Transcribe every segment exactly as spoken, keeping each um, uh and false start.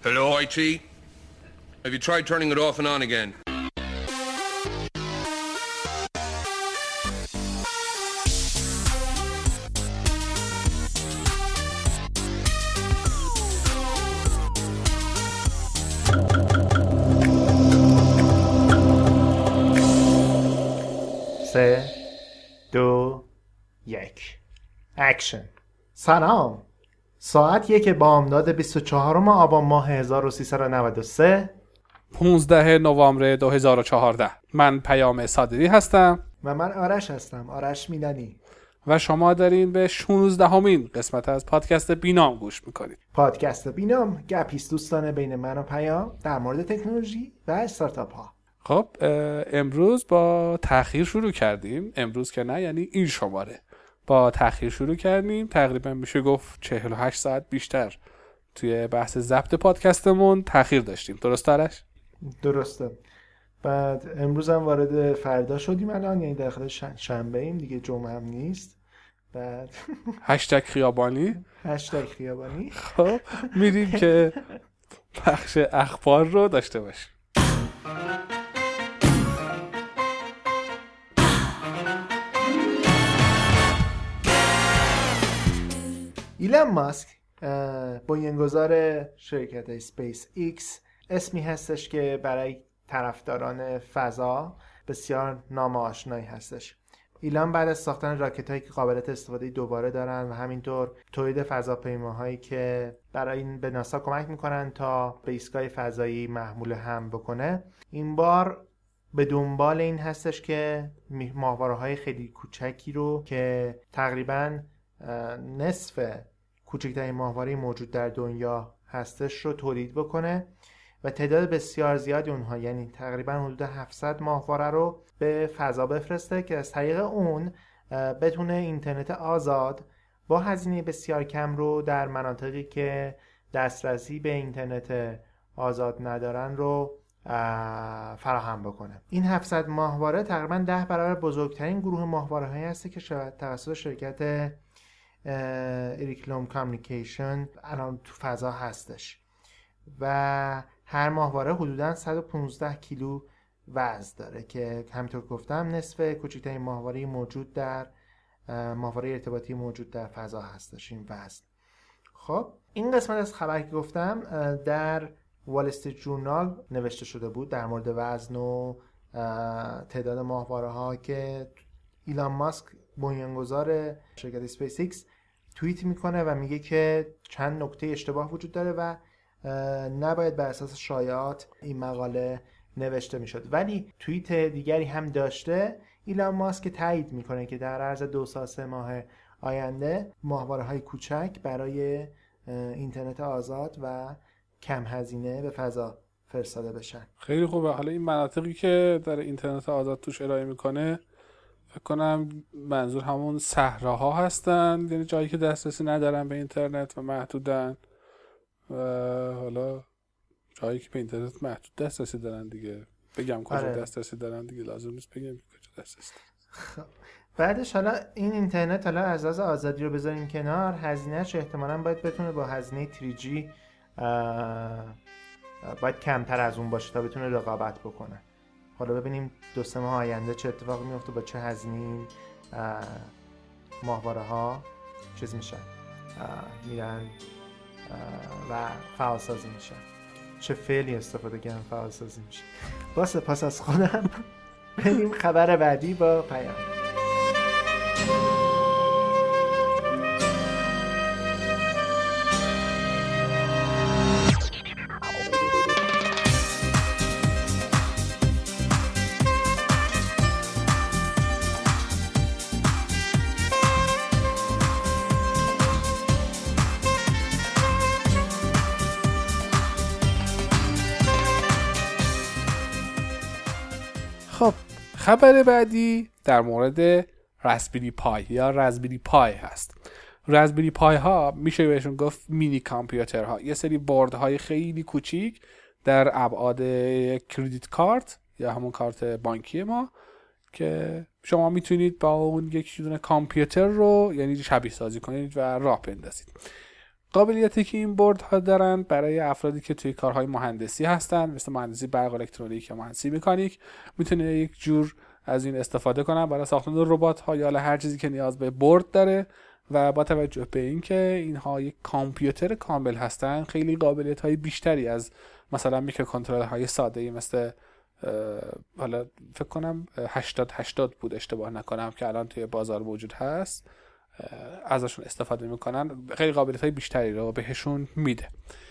Hello, I T. Have you tried turning it off and on again? سه دو یک اکشن. سلام، ساعت یک بامداد بیست و چهارم آبان ماه هزار و سیصد و نود و سه، پانزده نوامبر دو هزار و چهارده. من پیام صادری هستم و من آرش هستم، آرش میدانی، و شما دارین به شانزدهمین قسمت از پادکست بینام گوش میکنید. پادکست بینام گپیست دوستانه بین من و پیام در مورد تکنولوژی و استارتاپ ها. خب امروز با تأخیر شروع کردیم. امروز که نه، یعنی این شماره با تأخیر شروع کردیم. تقریبا میشه گفت چهل و هشت ساعت بیشتر توی بحث ضبط پادکستمون تأخیر داشتیم. درست آرش؟ درسته. بعد امروز هم وارد فردا شدیم الان، یعنی داخل شنبه ایم دیگه، جمعه هم نیست. بعد هشتگ خیابانی هشتگ خیابانی خب میریم که بخش اخبار رو داشته باشیم. ایلان ماسک بنیانگذار شرکت اسپیس ایکس اسمی هستش که برای طرفداران فضا بسیار ناآشنایی هستش. ایلان بعد از ساختن راکت‌هایی که قابلیت استفاده دوباره دارن و همینطور تولید فضاپیماهایی که برای این به ناسا کمک میکنن تا به ایستگاه فضایی محمول حمل بکنه، این بار به دنبال این هستش که ماهواره‌های خیلی کوچکی رو که تقریباً نصف کوچکترین ماهواره موجود در دنیا هستش رو تولید بکنه و تعداد بسیار زیادی اونها، یعنی تقریبا حدود هفتصد ماهواره رو به فضا بفرسته که از طریق اون بتونه اینترنت آزاد با هزینه بسیار کم رو در مناطقی که دسترسی به اینترنت آزاد ندارن رو فراهم بکنه. این هفتصد ماهواره تقریبا ده برابر بزرگترین گروه ماهواره هایی هسته که توسط شرکت اریکلوم کامیونیکیشن الان تو فضا هستش و هر ماهواره حدوداً صد و پانزده کیلو وزن داره که همینطور گفتم نصف کوچکترین ماهواره موجود در ماهواره ارتباطی موجود در فضا هستش این وزن. خب این قسمت از خبر که گفتم در وال استریت جورنال نوشته شده بود در مورد وزن و تعداد ماهواره ها که ایلان ماسک بنیانگذار شرکت اسپیس ایکس توییت میکنه و میگه که چند نکته اشتباه وجود داره و نباید بر اساس شایعات این مقاله نوشته میشد. ولی توییت دیگری هم داشته ایلان ماسک که تایید میکنه که در عرض دو سال سه ماه آینده ماهواره های کوچک برای اینترنت آزاد و کم هزینه به فضا فرستاده بشن. خیلی خوبه. حالا این مناطقی که در اینترنت آزاد توش ارائه میکنه فکر کنم منظور همون صحراها هستن، یعنی جایی که دسترسی ندارن به اینترنت و محدودن، و حالا جایی که به اینترنت محدود دسترسی دارن دیگه. بگم کجا آره. دسترسی دارن دیگه، لازم نیست بگم کجا دسترسی دارن. بعدش حالا این اینترنت حالا از از آزادی رو بذاریم کنار، هزینه‌اش احتمالاً باید بتونه با هزینه تری جی باید کمتر از اون باشه تا بتونه رقابت بکنه. حالا ببینیم دو سه ماه آینده چه اتفاقی میفته، با چه هزینه‌ای ماهواره ها چیز میشن میرن و فعال سازی میشن، چه فعلی استفاده کردن فعال سازی میشه. با سپاس از خودم بریم خبر بعدی با پیام. خب خبر بعدی در مورد راسپبری پای یا راسپبری پای هست. راسپبری پای ها میشه بهشون گفت مینی کامپیوتر ها، یه سری بورد های خیلی کوچیک در ابعاد کردیت کارت یا همون کارت بانکی ما که شما میتونید با اون یک دونه کامپیوتر رو یعنی شبیه سازی کنید و راه بندازید. قابلیتی که این بورد ها دارن برای افرادی که توی کارهای مهندسی هستن، مثل مهندسی برق الکترونیک یا مهندسی مکانیک، میتونه یک جور از این استفاده کنن برای ساختن ربات ها یا هر چیزی که نیاز به بورد داره. و با توجه به اینکه اینها یک کامپیوتر کامل هستن، خیلی قابلیت های بیشتری از مثلا میکروکنترلر های ساده ای مثل حالا فکر کنم هشتاد هشتاد بود اشتباه نکنم که الان توی بازار موجود هست، ازشون استفاده میکنن، خیلی قابلیت های بیشتری رو بهشون میده.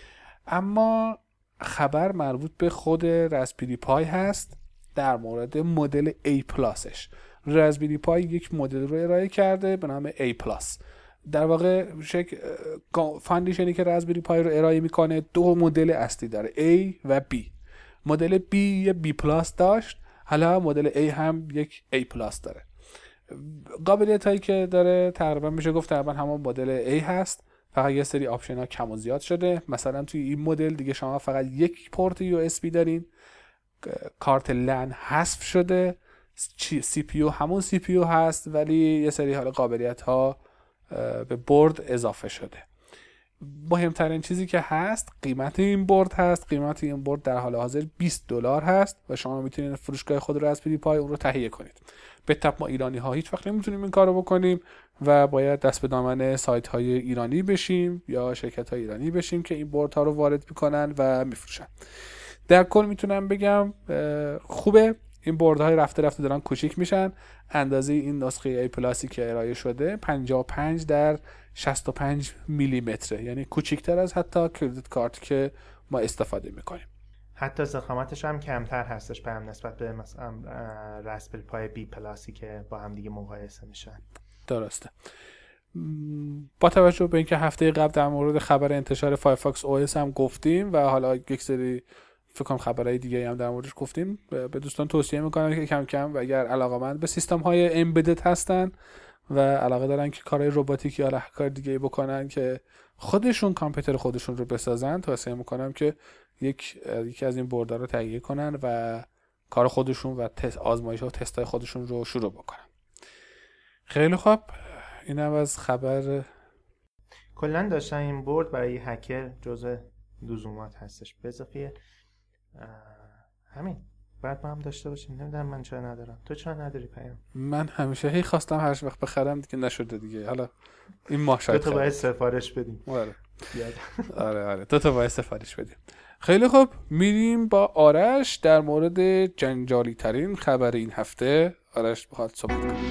اما خبر مربوط به خود راسپبری پای هست در مورد مدل A پلاسش. راسپبری پای یک مدل رو ارائه کرده به نام A پلاس. در واقع شک فاندیشنی که راسپبری پای رو ارائه میکنه دو مدل اصلی داره، A و B. مدل B یه B پلاس داشت، حالا مدل A هم یک A پلاس داره. قابلیت هایی که داره تقریبا میشه گفت تقریبا همون مدل A هست، فقط یه سری آپشن ها کم و زیاد شده. مثلا توی این مدل دیگه شما فقط یک پورت یو اس بی دارین، کارت لن حذف شده، سی پی یو همون سی پی یو هست، ولی یه سری حالا قابلیت ها به بورد اضافه شده. مهمترین چیزی که هست قیمت این بورد هست. قیمت این بورد در حال حاضر بیست دلار هست و شما میتونید فروشگاه خود راسپبری پای اون رو تهیه کنید. به تپ ما ایرانی ها هیچ وقت نمیتونیم این کارو بکنیم و باید دست به دامن سایت های ایرانی بشیم یا شرکت های ایرانی بشیم که این بورد ها رو وارد میکنن و میفروشن. در کل میتونم بگم خوبه. این بورد های رفته رفته دارن کوچیک میشن. اندازه این نسخه A پلاسی که ارائه شده پنجاه و پنج در شصت و پنج میلی متره، یعنی کوچیکتر از حتی کردیت کارت که ما استفاده میکنیم. حتی ضخامتش هم کمتر هستش به هم نسبت به مثلا راسپبری پای بی پلاسی که با هم دیگه مقایسه میشن. درسته. با توجه به اینکه هفته قبل در مورد خبر انتشار فایرفاکس او اس هم گفتیم و حالا یک سری فکر کنم خبرهای دیگه هم در موردش گفتیم، به دوستان توصیه میکنم که کم کم و اگر علاقه‌مند به سیستم های امبدد هستن و علاقه دارن که کارهای رباتیکی یا کار دیگه بکنن که خودشون کامپیوتر خودشون رو بسازن، توصیه میکنم که یک یکی از این بوردها رو تهیه کنن و کار خودشون و تست آزمایش و تستای خودشون رو شروع بکنن. خیلی خوب، اینم از خبر. کلا داشتن این بورد برای هکر جزء لزومات هستش. به اضافه همین بعد ما هم داشته باشیم. نمیدونم من چرا ندارم، تو چرا نداری پیام؟ من همیشه هی خواستم هر وقت بخرم دیگه نشده دیگه. حالا این ماه شاید تو باید سفارش بدیم. آره آره آره تو تو باید سفارش بدیم. خیلی خوب، میریم با آرش در مورد جنجالی ترین خبر این هفته. آرش بخواد صحبت کنه.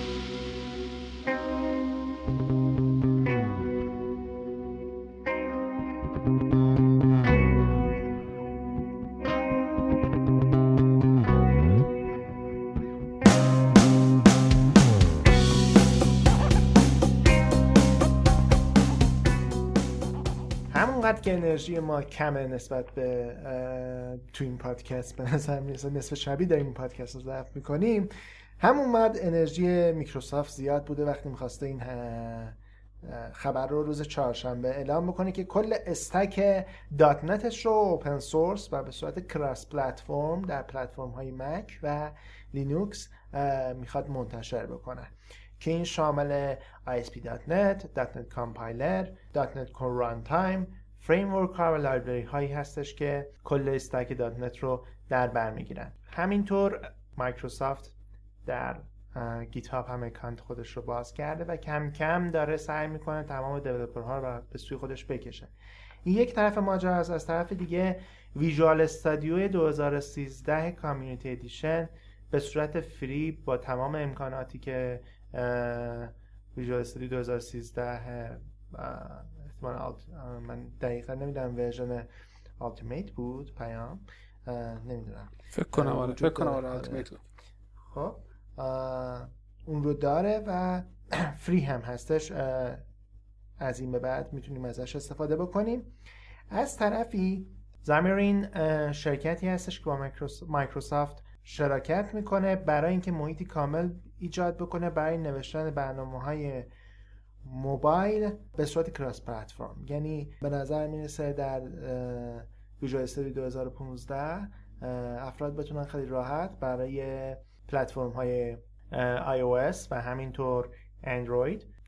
همونقدر که انرژی ما کمه نسبت به تو این پادکست، به نظر میرسه نصف شبی داریم این پادکست رو ضبط میکنیم، همونقدر انرژی میکروسافت زیاد بوده وقتی میخواسته این خبر رو روز چهارشنبه اعلام بکنه که کل استک دات نتش رو اوپن سورس و به صورت کراس پلتفرم در پلتفرم های مک و لینوکس میخواد منتشر بکنه که این شامل آی اس پی دات نت، دات نت کامپایلر، دات نت کور رانتایم، فریمورک ها و لایبرری هایی هستش که کل استک دات نت رو در بر میگیرن. همینطور مایکروسافت در گیت هاب هم اکانت خودش رو باز کرده و کم کم داره سعی میکنه تمام دیولپرها رو به سوی خودش بکشه. این یک طرف ماجرا است. از طرف دیگه ویژوال استودیو دو هزار و سیزده کامیونیتی ادیشن به صورت فری با تمام امکاناتی که ویژوال استودیو دو هزار و سیزده من دقیقا نمیدونم ورژن التیمیت بود پیام نمیدونم فکر کنم آره فکر کنم آره التیمیت خب اون رو داره و فری هم هستش. از این به بعد میتونیم ازش استفاده بکنیم. از طرفی زامرین شرکتی هستش که با مایکروسافت شراکت میکنه برای اینکه محیطی کامل ایجاد بکنه برای نوشتن برنامه‌های موبایل به صورت کراس پلتفرم. یعنی به نظر میرسه در ویژوال استودیو دو هزار و پانزده افراد بتونن خیلی راحت برای پلتفرم های آی او اس و همینطور اندروید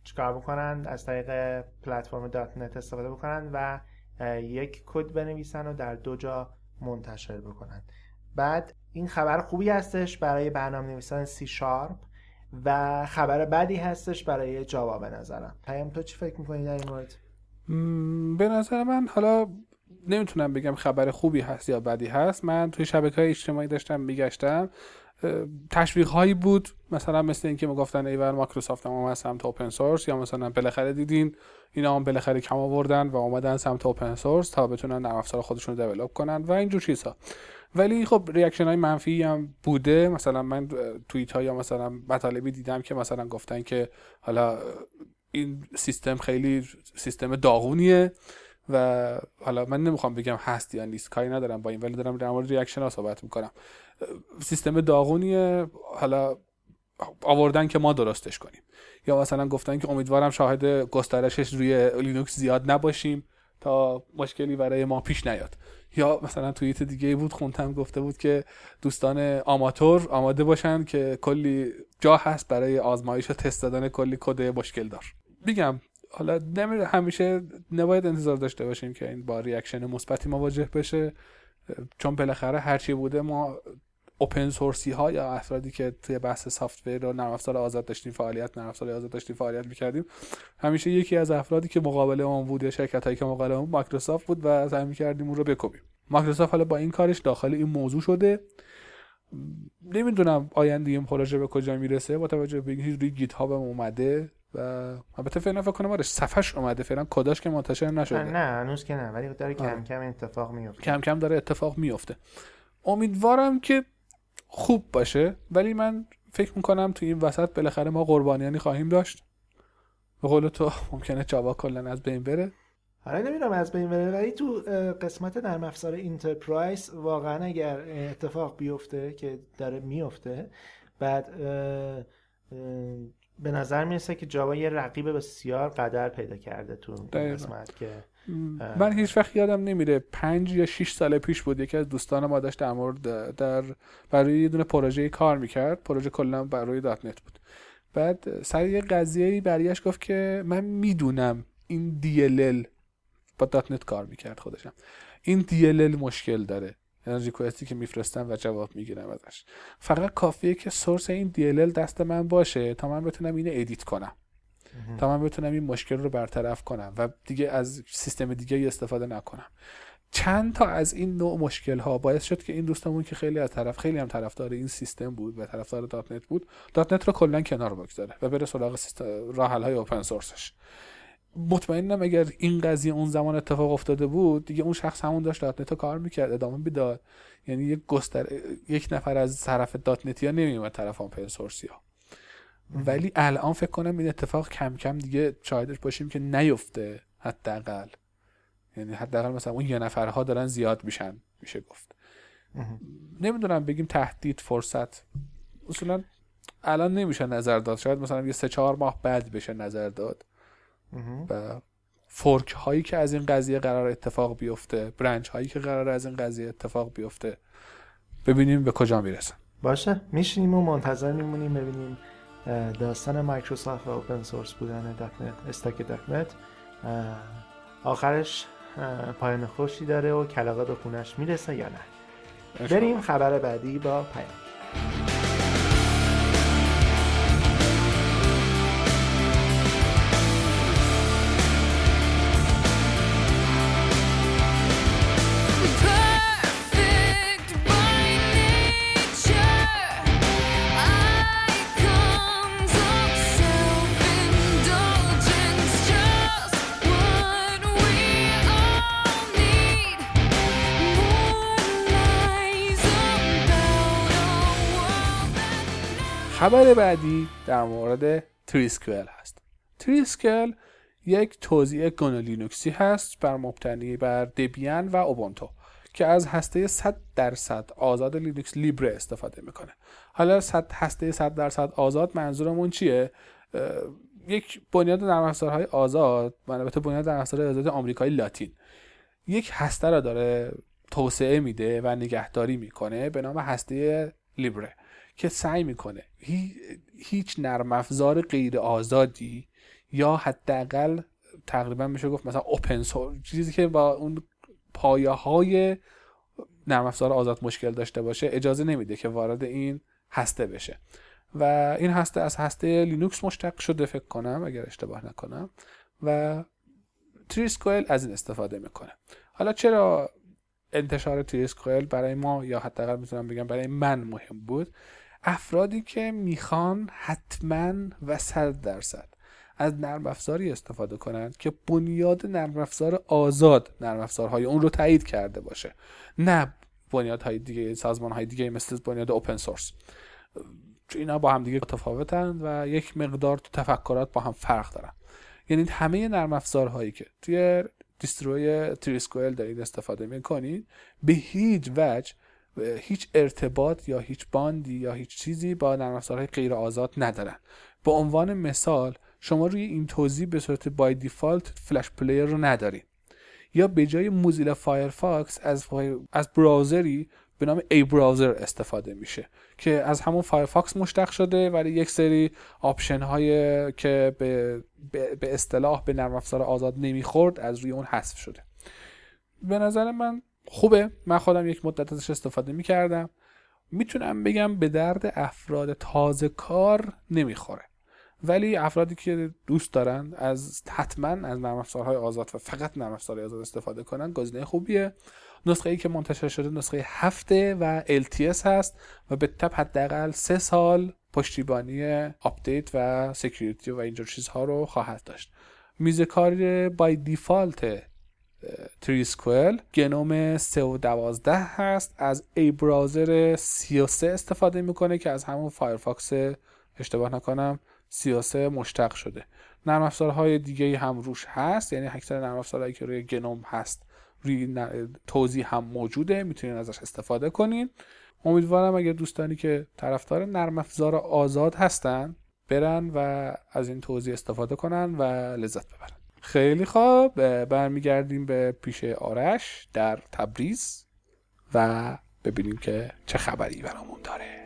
چیکار بکنن؟ از طریق پلتفرم دات نت استفاده بکنن و یک کد بنویسن و در دو جا منتشر بکنن. بعد این خبر خوبی هستش برای برنامه‌نویسان سی شارپ و خبر بدی هستش برای جاوا به نظرم. پیام تو چی فکر می‌کنی در این مورد؟ به نظر من حالا نمیتونم بگم خبر خوبی هست یا بدی هست. من توی شبکه‌های اجتماعی داشتم میگشتم، تشویق هایی بود مثلا مثل اینکه میگفتن ایول مایکروسافت هم اومد سمت اوپن سورس، یا مثلا بالاخره دیدین اینا هم بالاخره کم آوردن و اومدن سمت اوپن سورس تا بتونن نرم افزار خودشون رو دیولپ کنن و اینجور چیزها. ولی خب ریاکشن های منفی هم بوده. مثلا من توییت ها یا مثلا مطالبی دیدم که مثلا گفتن که حالا این سیستم خیلی سیستم داغونیه و حالا من نمیخوام بگم هست یا نیست، کاری ندارم با این، ولی دارم در مورد ریاکشن ها صحبت میکنم. سیستم داغونیه، حالا آوردن که ما درستش کنیم. یا مثلا گفتن که امیدوارم شاهد گسترشش روی لینوکس زیاد نباشیم تا مشکلی برای ما پیش نیاد. یا مثلا توییت دیگه بود خوندم گفته بود که دوستان آماتور آماده باشن که کلی جا هست برای آزمایش و تست دادن کلی کد مشکل دار. میگم حالا نمی همیشه نباید انتظار داشته باشیم که این با ریاکشن مثبتی مواجه بشه، چون بالاخره هرچی بوده ما اوپن سورسی ها یا افرادی که توی بحث سافت‌ور و نرم افزار آزاد داشتیم فعالیت نرم افزار آزاد داشتیم فعالیت می‌کردیم، همیشه یکی از افرادی که مقابل اون بود یا شرکتایی که مقابل اون مایکروسافت بود و سعی می‌کردیم اون رو بکوبیم. مایکروسافت حالا با این کارش داخل این موضوع شده. نمیدونم آینده این پروژه به کجا میرسه با توجه به اینکه روی گیت هاب اومده و البته فعلا فکر کنم آره صفحش اومده، فعلا کداش که منتشر نشده. نه هنوز که نه، ولی داره کم کم اتفاق میفته. کم کم داره اتفاق میفته. امیدوارم که خوب باشه، ولی من فکر میکنم تو این وسط بالاخره ما قربانیانی خواهیم داشت. به قول تو ممکنه جاوا کلا از بین بره. حالا نمیدونم از بین بره، ولی تو قسمت نرم افزار انترپرایز واقعا اگر اتفاق بیفته که داره میفته، بعد اه اه به نظر میرسه که جاوا یه رقیب بسیار قدر پیدا کرده تو قسمت که من هیچ وقت یادم نمیره پنج یا شش سال پیش بود یکی از دوستان ما داشت در مورد در برای یه دونه پروژه کار میکرد، پروژه کلا برای دات نت بود. بعد سر یه قضیه‌ای برگشت گفت که من میدونم این دی ال ال با دات نت کار میکرد خودشم، این دی ال ال مشکل داره، یعنی ریکوئستی که میفرستم و جواب میگیرم ازش، فقط کافیه که سورس این دی ال ال دست من باشه تا من بتونم اینو ادیت کنم، تا من بتونم این مشکل رو برطرف کنم و دیگه از سیستم دیگه استفاده نکنم. چند تا از این نوع مشکل ها باعث شد که این دوستمون که خیلی از طرف خیلی هم طرفدار این سیستم بود و طرفدار دات نت بود، دات نت رو کلا کنار بگذاره و بره سراغ راه حل های اوپن سورسش. مطمئنم اگر این قضیه اون زمان اتفاق افتاده بود دیگه اون شخص همون داشت دات نت رو کار میکرد، ادامه میداد، یعنی یک گستر یک نفر از طرف دات نتیا نمیومد طرف اوپن سورسیا. ولی الان فکر کنم این اتفاق کم کم دیگه شاهدش باشیم که نیفته، حداقل یعنی حداقل مثلا اون یه نفرها دارن زیاد میشن میشه گفت. نمیدونم بگیم تهدید فرصت اصولا الان نمیشه نظر داد، شاید مثلا یه سه چهار ماه بعد بشه نظر داد و فورک هایی که از این قضیه قرار اتفاق بیفته، برنچ هایی که قرار از این قضیه اتفاق بیفته، ببینیم به کجا میرسن. باشه میشینیم و منتظر میمونیم ببینیم داستان مایکروسافت و اوپن سورس بودن دات نت استک دات نت آخرش پایان خوشی داره و کلاغه به خونش میرسه یا نه. بریم خبر بعدی با پیام. خبر بعدی در مورد تریسکل هست. تریسکل یک توزیع گنو لینوکسی هست بر مبتنی بر دبیان و اوبونتو که از هسته صد درصد آزاد لینوکس لیبره استفاده میکنه. حالا صد هسته صد درصد آزاد منظورمون چیه؟ یک بنیاد نرم افزارهای آزاد، البته بنیاد نرم افزارهای آزاد آمریکایی لاتین، یک هسته را داره توسعه میده و نگهداری میکنه به نام هسته لیبره که سعی میکنه هی، هیچ نرم افزار غیر آزادی یا حداقل تقریبا میشه گفت مثلا اوپن سورس، چیزی که با اون پایه‌های نرم افزار آزاد مشکل داشته باشه اجازه نمیده که وارد این هسته بشه. و این هسته از هسته لینوکس مشتق شده فکر کنم اگر اشتباه نکنم و تریسکوئل از این استفاده میکنه. حالا چرا انتشار تریسکوئل برای ما یا حداقل میتونم بگم برای من مهم بود؟ افرادی که میخوان حتما و صد درصد از نرم افزاری استفاده کنند که بنیاد نرم افزار آزاد نرم افزارهای اون رو تایید کرده باشه، نه بنیادهای دیگه، سازمانهای دیگه مثل بنیاد اوپن سورس. اینا با هم دیگه متفاوتن و یک مقدار تو تفکرات با هم فرق دارن. یعنی همه نرم افزارهایی که توی دیستروی تریسکوئل دارید استفاده میکنید به هیچ وجه هیچ ارتباط یا هیچ باندی یا هیچ چیزی با نرم افزارهای غیر آزاد ندارن. به عنوان مثال شما روی این توضیح به صورت بای دیفالت فلش پلیر رو ندارید، یا به جای موزیلا فایرفاکس از از براوزری به نام ای براوزر استفاده میشه که از همون فایرفاکس مشتق شده ولی یک سری آپشن های که به به اصطلاح به نرم افزار آزاد نمیخورد از روی اون حذف شده. به نظر من خوبه، من خودم یک مدت ازش استفاده میکردم. میتونم بگم به درد افراد تازه کار نمیخوره، ولی افرادی که دوست دارن از حتما از نرم افزارهای آزاد و فقط نرم افزارهای آزاد استفاده کنن گزینه خوبیه. نسخه ای که منتشر شده نسخه هفته و ال تی اس هست و به تپ حداقل سه سال پشتیبانی آپدیت و سکیوریتی و اینجور چیزها رو خواهد داشت. میز کار بای دیفالت تریسکوئل گنوم سه و دوازده هست، از ای براوزر سی و سه استفاده میکنه که از همون فایرفاکس اشتباه نکنم سی و سه مشتق شده. نرم افزارهای دیگه هم روش هست، یعنی اکثر نرم افزارهایی که روی گنوم هست روی توضیح هم موجوده، میتونین ازش استفاده کنین. امیدوارم اگر دوستانی که طرفدار نرم افزار آزاد هستن برن و از این توضیح استفاده کنن و لذت ببرن. خیلی خوب، برمیگردیم به پیش آرش در تبریز و ببینیم که چه خبری برامون داره.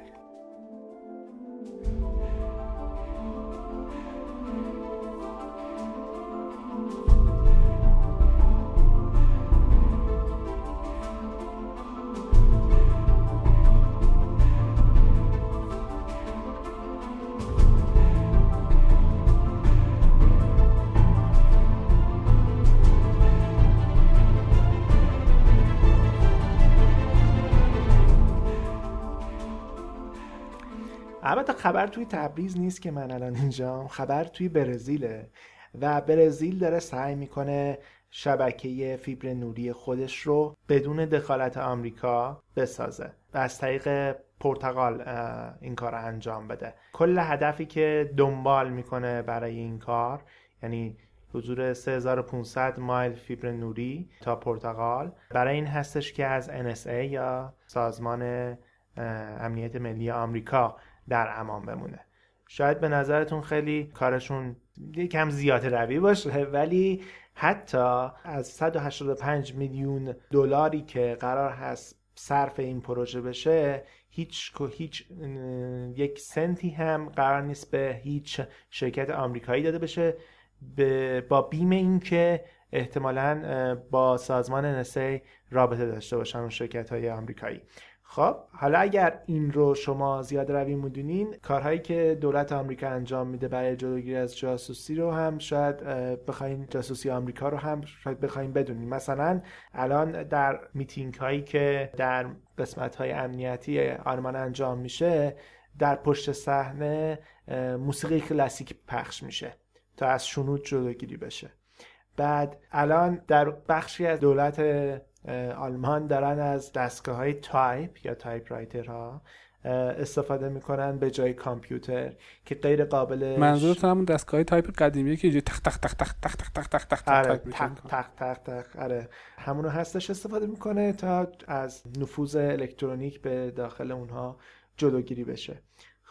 البته خبر توی تبریز نیست که من الان اینجام، خبر توی برزیله و برزیل داره سعی میکنه شبکه فیبر نوری خودش رو بدون دخالت آمریکا بسازه و از طریق پرتغال این کار رو انجام بده. کل هدفی که دنبال میکنه برای این کار یعنی حضور سه هزار و پانصد مایل فیبر نوری تا پرتغال برای این هستش که از ان اس ای یا سازمان امنیت ملی آمریکا در امان بمونه. شاید به نظرتون خیلی کارشون یکم زیاده روی باشه، ولی حتی از صد و هشتاد و پنج میلیون دلاری که قرار هست صرف این پروژه بشه هیچ هیچ یک سنتی هم قرار نیست به هیچ شرکت آمریکایی داده بشه، با بیم این که احتمالاً با سازمان ان اس ای رابطه داشته باشن اون شرکت‌های آمریکایی. خب حالا اگر این رو شما زیاده روی میدونین، کارهایی که دولت آمریکا انجام میده برای جلوگیری از جاسوسی رو هم شاید بخواین، جاسوسی آمریکا رو هم شاید بخواین بدونین. مثلا الان در میتینگ هایی که در قسمت های امنیتی آلمان انجام میشه در پشت صحنه موسیقی کلاسیک پخش میشه تا از شنود جلوگیری بشه. بعد الان در بخشی از دولت آلمان دارن از دستگاه‌های تایپ یا تایپ رایترها استفاده میکنن به جای کامپیوتر که غیر قابل. منظورتون همون دستگاه‌های تایپ قدیمیه که تق تق تق تق تق تق تق تق تق تق تق تق آره همونو هستش استفاده میکنه تا از نفوذ الکترونیک به داخل اونها جلوگیری بشه.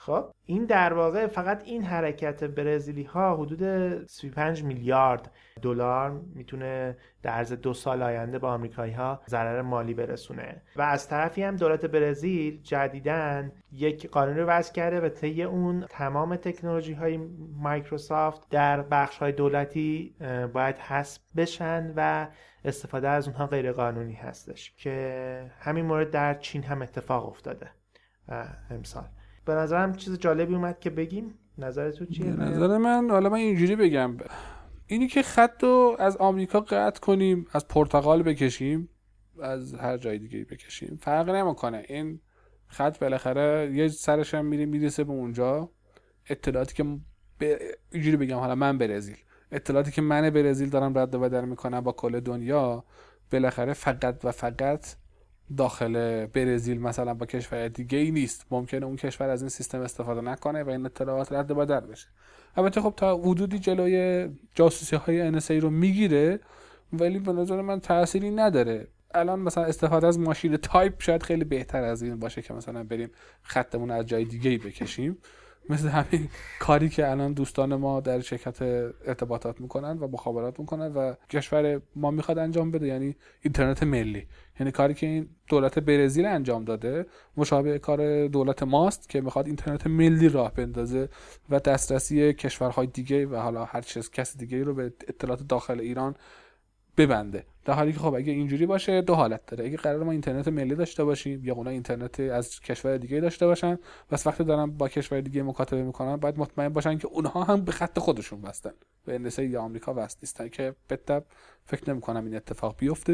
خب این در واقع فقط این حرکت برزیلی ها حدود سی و پنج میلیارد دلار میتونه در عرض دو سال آینده با آمریکایی ها ضرر مالی برسونه. و از طرفی هم دولت برزیل جدیداً یک قانون رو وضع کرده و طی اون تمام تکنولوژی های مایکروسافت در بخش های دولتی باید حذف بشن و استفاده از اونها غیر قانونی هستش که همین مورد در چین هم اتفاق افتاده امسال. به نظرم چیز جالبی اومد که بگیم. نظر تو چیه؟ به نظر من حالا من اینجوری بگم، اینی که خط رو از آمریکا قطع کنیم، از پرتغال بکشیم، از هر جای دیگه بکشیم، فرق نمیکنه. این خط بالاخره یه سرش هم میره میرسه به اونجا. اطلاعاتی که ب... اینجوری بگم، حالا من برزیل، اطلاعاتی که من برزیل دارم رد و بدل میکنم با کل دنیا، بالاخره فقط و فقط داخل برزیل مثلا با کشور دیگه ای نیست. ممکنه اون کشور از این سیستم استفاده نکنه و این اطلاعات رد و بدل بشه. البته خب تا حدودی جلوی جاسوسی های ان اس ای رو میگیره، ولی به نظر من تأثیری نداره. الان مثلا استفاده از ماشین تایپ شاید خیلی بهتر از این باشه که مثلا بریم خطمون از جای دیگه ای بکشیم، مثل همین کاری که الان دوستان ما در شرکت ارتباطات میکنن و مخابرات میکنن و کشور ما میخواد انجام بده، یعنی اینترنت ملی. یعنی کاری که این دولت برزیل انجام داده مشابه کار دولت ماست که میخواد اینترنت ملی راه بندازه و دسترسی کشورهای دیگه و حالا هر چیز کس دیگه رو به اطلاعات داخل ایران ببنده. در حالی که خب اگه اینجوری باشه دو حالت داره. اگه قرار ما اینترنت ملی داشته باشیم یا اونا اینترنت از کشور دیگه داشته باشن، بس وقتی دارن با کشور دیگه مکاتبه میکنن باید مطمئن باشن که اونها هم به خط خودشون وصلن، به ان اس ای یا آمریکا وصل نیستن، که به تبع فکر نمی‌کنم این اتفاق بیفته.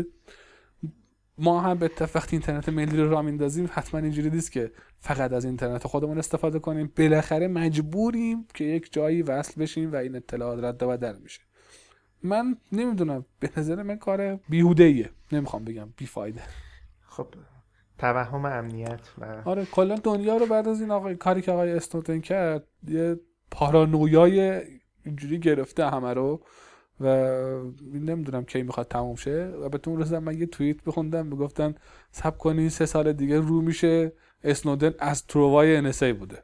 ما هم به تبع وقتی اینترنت ملی رو راه میندازیم حتما اینجوری نیست که فقط از اینترنت خودمون استفاده کنیم. بالاخره مجبوریم که یک جایی وصل بشیم و این اطلاعات رد و بدل میشه. من نمیدونم، به نظر من کار بیهوده‌ایه، نمیخوام بگم بیفایده. خب توهم امنیت و آره کلا دنیا رو بعد از این آقای کاری که آقای اسنودن کرد یه پارانویای اینجوری گرفته همه رو و نمیدونم کی میخواد تموم شه. و به اون روزم من یه توییت بخوندم میگفتن صبر کنین سه سال دیگه رو میشه اسنودن از تروای ان اس ای بوده.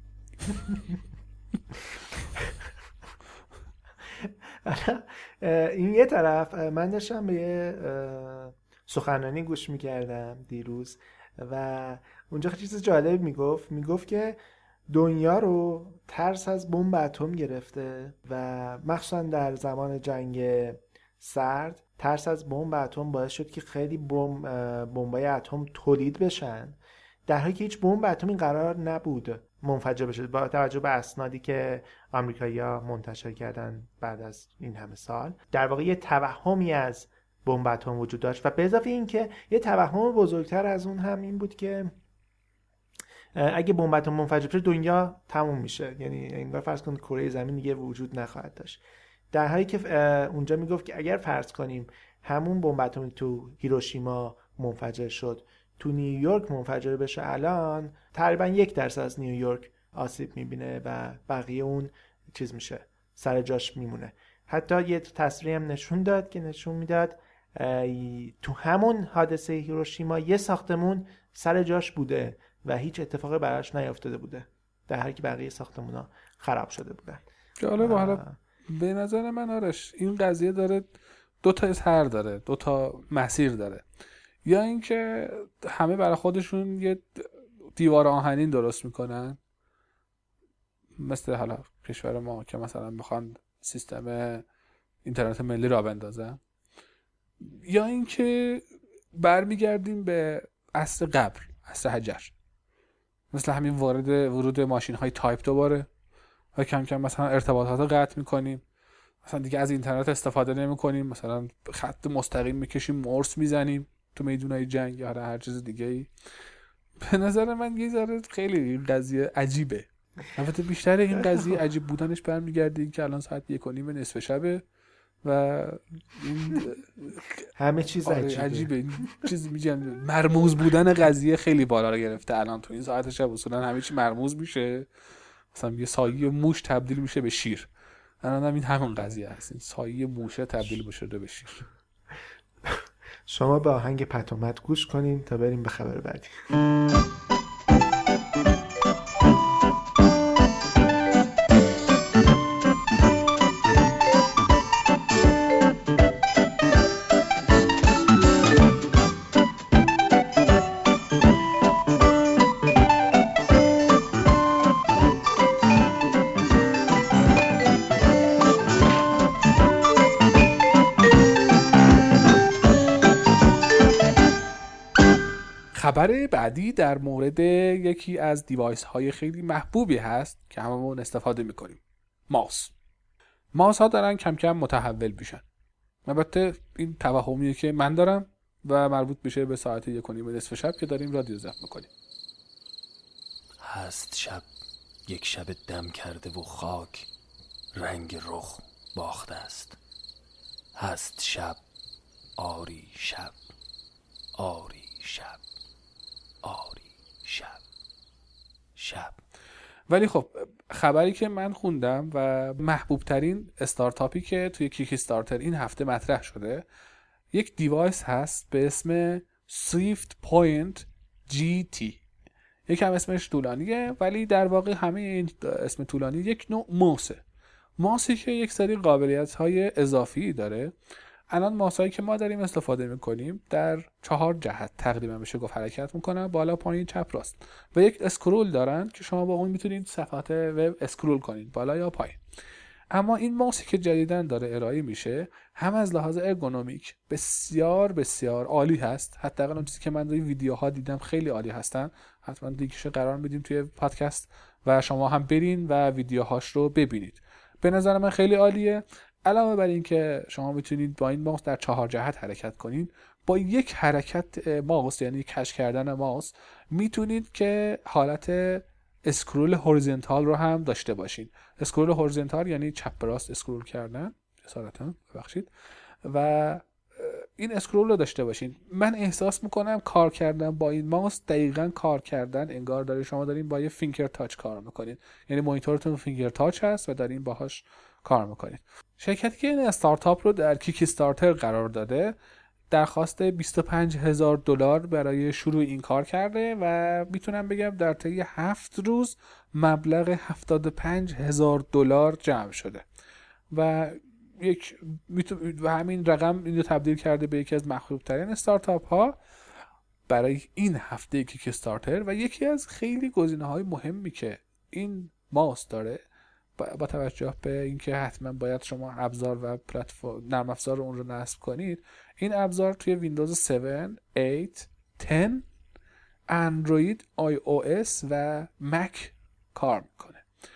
این یه طرف. من داشتم به یه سخنرانی گوش میکردم دیروز و اونجا چیز جالب میگفت میگفت که دنیا رو ترس از بمب اتم گرفته و مخصوصا در زمان جنگ سرد ترس از بمب اتم باعث شد که خیلی بمب بمبای اتم تولید بشن، در حالی که هیچ بمب اتمی قرار نبود منفجر بشه، با توجه به اسنادی که آمریکایی‌ها منتشر کردن بعد از این همه سال. در واقع یه توهمی از بمب اتم وجود داشت و به اضافه این که یه توهم بزرگتر از اون هم این بود که اگه بمب اتم منفجر بشه دنیا تموم میشه، یعنی انگار فرض کن کره زمین دیگه وجود نخواهد داشت. در حالی که اونجا میگفت که اگر فرض کنیم همون بمب اتمی تو هیروشیما منفجر شد تو نیویورک منفجر بشه، الان تقریبا یک درصد از نیویورک آسیب میبینه و بقیه اون چیز میشه، سر جاش میمونه. حتی یه تصویری هم نشون داد که نشون میداد تو همون حادثه هیروشیما یه ساختمون سر جاش بوده و هیچ اتفاقی براش نیافتاده بوده، در حالی که بقیه ساختمونا خراب شده بودن. جالب. حالا به نظر من آرش این قضیه داره دو تا اظهار داره، دو تا مسیر داره. یا اینکه همه برای خودشون یه دیوار آهنین درست میکنن، مثل حالا کشور ما که مثلا میخوان سیستم اینترنت ملی را بندازن، یا اینکه برمیگردیم به عصر قبل، عصر حجر، مثل همین وارد ورود ماشین های تایپ دوباره و کم کم مثلا ارتباطات رو قطع میکنیم، مثلا دیگه از اینترنت استفاده نمی کنیم، مثلا خط مستقیم میکشیم، مورس میزنیم تو میدونای جنگ یا هر چیز دیگه ای. به نظر من یه ذره خیلی این قضیه عجیبه. البته بیشتر این قضیه عجیب بودنش برمیگرده این که الان ساعت یک و نیم نصف شبه و این همه چیز عجیبه. عجیبه این چیز میگن مرموز بودن قضیه خیلی بالا رو گرفته. الان تو این ساعت شب اصولا همه چی مرموز میشه، مثلا یه سایه موش تبدیل میشه به شیر. الان هم این همون قضیه هست، این سایه موشه تبدیل بشه به شیر. شما به آهنگ پتومت گوش کنین تا بریم به خبر بعدی. خبر بعدی در مورد یکی از دیوایس های خیلی محبوبی هست که هممون استفاده میکنیم، ماوس. ماوس ها دارن کم کم متحول میشن. البته این توهمیه که من دارم و مربوط میشه به ساعت یک و نیم نصف شب که داریم رادیو ضبط میکنیم. هست شب یک شب دم کرده و خاک رنگ رخ باخته است. هست شب آری شب آری شب آری شب شب. ولی خب خبری که من خوندم و محبوب ترین استارتاپی که توی کیک استارتر این هفته مطرح شده، یک دیوایس هست به اسم سویفت پوینت جی تی. یکم اسمش طولانیه ولی در واقع همه این اسم طولانی یک نوع ماوسه. ماوسی که یک سری قابلیت های اضافی داره. الان ماوسایی که ما داریم استفاده میکنیم در چهار جهت تقریبا بشه گفت حرکت میکنن، بالا پایین چپ راست، و یک اسکرول دارن که شما با اون میتونید صفحات وب اسکرول کنید بالا یا پایین. اما این ماوسی که جدیداً داره ارائه میشه هم از لحاظ ارگونومیک بسیار بسیار عالی هست. حداقل اون چیزی که من روی ویدیوها دیدم خیلی عالی هستن. حتما لینکش قرار میدیم توی پادکست و شما هم برین و ویدیوهاش رو ببینید. به نظر من خیلی عالیه. علاوه بر این که شما میتونید با این ماوس در چهار جهت حرکت کنید، با یک حرکت ماوس یعنی کش کردن ماوس میتونید که حالت اسکرول هوریزونتال رو هم داشته باشین. اسکرول هوریزونتال یعنی چپ به راست اسکرول کردن، اصالتا ببخشید، و این اسکرول رو داشته باشین. من احساس میکنم کار کردن با این ماوس دقیقاً کار کردن انگار داره شما دارین با یه فینگر تاچ کار میکنید، یعنی مانیتورتون فینگر تاچ هست و دارین باهاش کار میکنید. شرکتی که این استارتاپ رو در کیک استارتر قرار داده درخواست بیست و پنج هزار دلار برای شروع این کار کرده و میتونم بگم در طی هفت روز مبلغ هفتاد و پنج هزار دلار جمع شده و یک و همین رقم اینو تبدیل کرده به یکی از محبوب ترین استارتاپ ها برای این هفته کیک استارتر و یکی از خیلی گزینه‌های مهمی که این ماوس داره با توجه به اینکه حتما باید شما ابزار و پلتفرم نرم افزار اون رو نصب کنید. این ابزار توی ویندوز هفت، هشت، ده، اندروید، آی او اس و مک کار میکنه.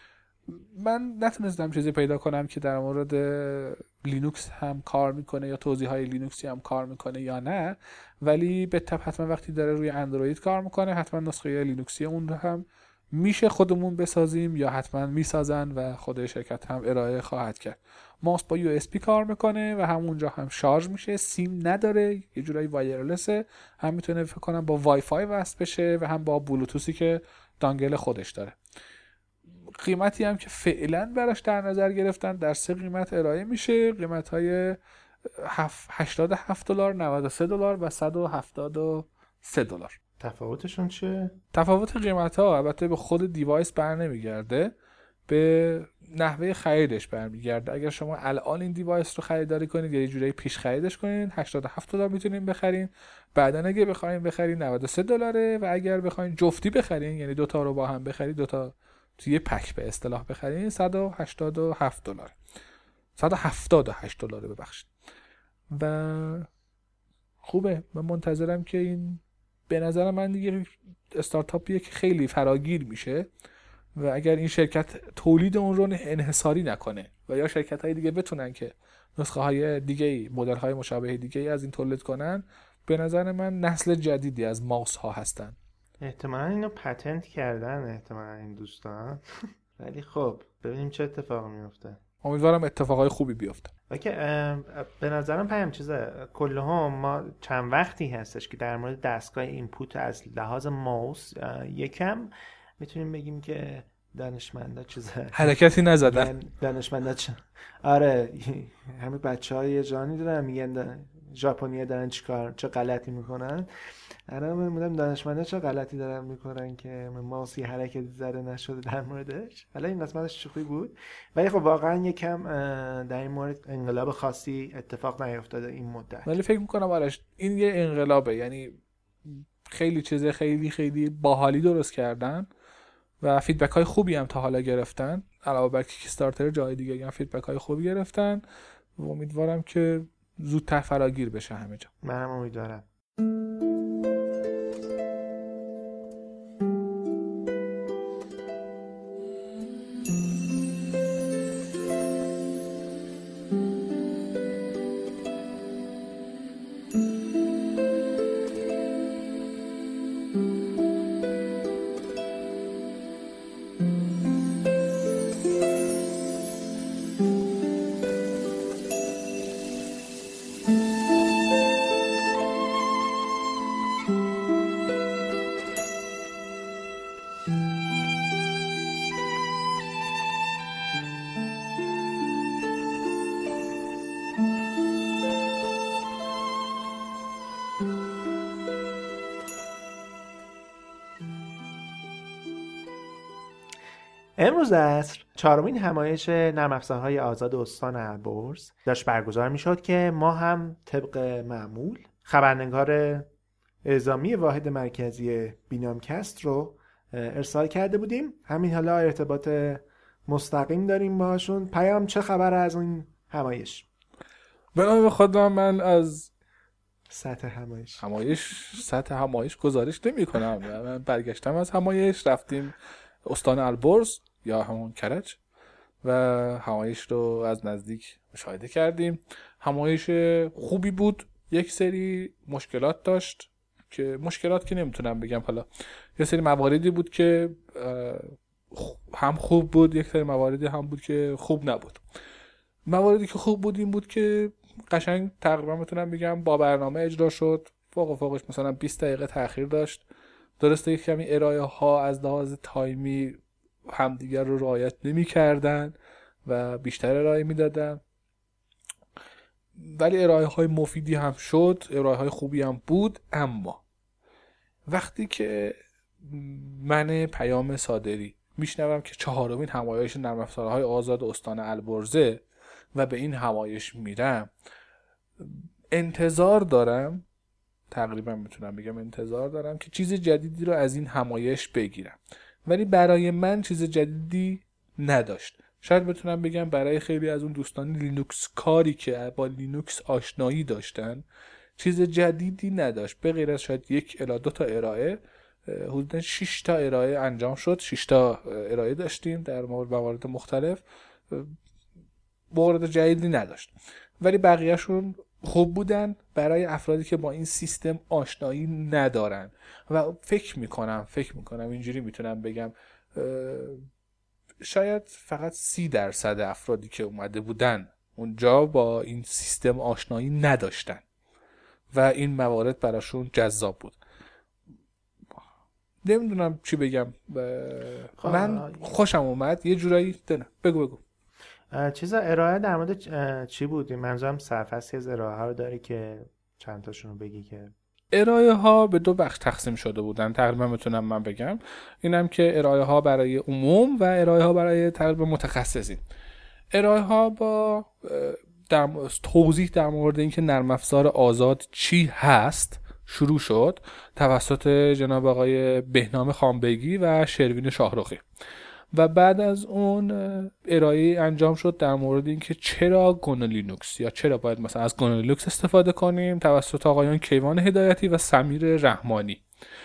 من نتونستم چیزی پیدا کنم که در مورد لینوکس هم کار میکنه یا توضیح های لینوکسی هم کار میکنه یا نه، ولی به تپ حتما وقتی داره روی اندروید کار میکنه حتما نسخه لینوکسی اون رو هم میشه خودمون بسازیم یا حتما میسازن و خود شرکت هم ارائه خواهد کرد. ماوس با یو اس بی کار میکنه و همونجا هم شارژ میشه، سیم نداره، یه جورایی وایرلسه، هم میتونه فکر کنم با وای فای وصل بشه و هم با بلوتوثی که دانگل خودش داره. قیمتی هم که فعلا براش در نظر گرفتن در سه قیمت ارائه میشه، قیمت های هشتاد و هفت دلار، نود و سه دلار و صد و هفتاد و سه دلار. تفاوتشون چیه؟ تفاوت قیمت ها البته به خود دیوایس بر نمیگرده، به نحوه خریدش برمیگرده. اگر شما الان این دیوایس رو خریداری کنید یا یه جوری پیش خریدش کنید هشتاد و هفت دلار میتونین بخرین. بعدا اگه بخواید بخرید نود و سه دلاره و اگر بخواید جفتی بخرین یعنی دوتا رو با هم بخرید، دوتا توی یه پک به اصطلاح بخرین، صد و هشتاد و هفت دلار. صد و هفتاد و هشت دلار ببخشید. و خوبه. من منتظرم که این به نظر من دیگه استارتاپیه که خیلی فراگیر میشه و اگر این شرکت تولید اون رو انحصاری نکنه و یا شرکت های دیگه بتونن که نسخه های دیگه، مدل های مشابه دیگه از این تولید کنن، به نظر من نسل جدیدی از ماوس ها هستن. احتمالاً اینو پتنت کردن احتمالاً این دوستان. ولی خب ببینیم چه اتفاقی میفته. امیدوارم اتفاقای خوبی بیفته. اوکی، به نظرم پیام چیزه کلهم ما چند وقتی هستش که در مورد دستگاه اینپوت از لحاظ ماوس یکم میتونیم بگیم که دانشمندا چیزه حرکتی نزدن. دانشمندا چه آره همین بچه‌ها یه جانی دارن میگن ژاپنی‌ها دارن چیکار چه غلطی میکنن. الان من میگم دانشمندا چه غلطی دارن میکنن که ماوس یه حرکتی زده نشده در موردش. حالا این قسمتش چه خوبی بود، ولی خب واقعا یکم در این مورد انقلاب خاصی اتفاق نیفتاده این مدت. ولی فکر میکنم آرش این یه انقلابه، یعنی خیلی چیز خیلی خیلی باحالی درست کردن و فیدبک های خوبی هم تا حالا گرفتن. علاوه بر کیک استارتر جای دیگه هم فیدبک های خوبی گرفتن و امیدوارم که زودتر فراگیر بشه همه جا. منم امیدوارم. امروز عصر چهارمین همایش نرم افزارهای آزاد استان البرز داشت برگزار میشد که ما هم طبق معمول خبرنگار اعزامی واحد مرکزی بینامکست رو ارسال کرده بودیم. همین حالا ارتباط مستقیم داریم باشون. پیام چه خبر از این همایش؟ به نام خدا من از سطح همایش همایش سطح همایش گزارش نمی کنم. من برگشتم از همایش، رفتیم استان البرز یا همون کرج و همایش رو از نزدیک مشاهده کردیم. همایش خوبی بود. یک سری مشکلات داشت که مشکلات که نمیتونم بگم، حالا یک سری مواردی بود که هم خوب بود، یک سری مواردی هم بود که خوب نبود. مواردی که خوب بود این بود که قشنگ تقریبا میتونم بگم با برنامه اجرا شد. فوق و فوقش مثلا بیست دقیقه تأخیر داشت. درسته یک کمی ارائه ها از لحاظ تایمی همدیگر رو رعایت نمی کردن و بیشتر ارائه می دادن، ولی ارائه های مفیدی هم شد، ارائه های خوبی هم بود. اما وقتی که من پیام صادری میشنوم که چهارمین همایش نرم افزارهای آزاد استان البرزه و به این همایش میرم، انتظار دارم، تقریبا میتونم بگم انتظار دارم که چیز جدیدی رو از این همایش بگیرم، ولی برای من چیز جدیدی نداشت. شاید بتونم بگم برای خیلی از اون دوستان لینوکس کاری که با لینوکس آشنایی داشتن چیز جدیدی نداشت، به غیر از شاید یک الی دو تا ارائه. حدوداً شش تا ارائه انجام شد، شش تا ارائه داشتیم در موارد مختلف. مورد جدیدی نداشت، ولی بقیهشون خوب بودن برای افرادی که با این سیستم آشنایی ندارن و فکر میکنم فکر میکنم اینجوری میتونم بگم شاید فقط سی درصد افرادی که اومده بودن اونجا با این سیستم آشنایی نداشتن و این موارد براشون جذاب بود. نمیدونم چی بگم. من خوشم اومد یه جورایی. دنه بگو بگو چیزا ارائه در مورد چی بود؟ منظورم سرفصلی از ارائه ها رو داری که چند تاشون رو بگی. که ارائه ها به دو بخش تقسیم شده بودن تقریبا میتونم من بگم. اینم که ارائه ها برای عموم و ارائه ها برای تقریبا متخصصین. ارائه ها با در توضیح در مورد اینکه نرم افزار آزاد چی هست شروع شد توسط جناب آقای بهنام خانبگی و شروین شاهرخی و بعد از اون ارائه انجام شد در مورد اینکه چرا گنو لینوکس یا چرا باید مثلا از گنو لینوکس استفاده کنیم توسط آقایان کیوان هدایتی و سمیر رحمانی.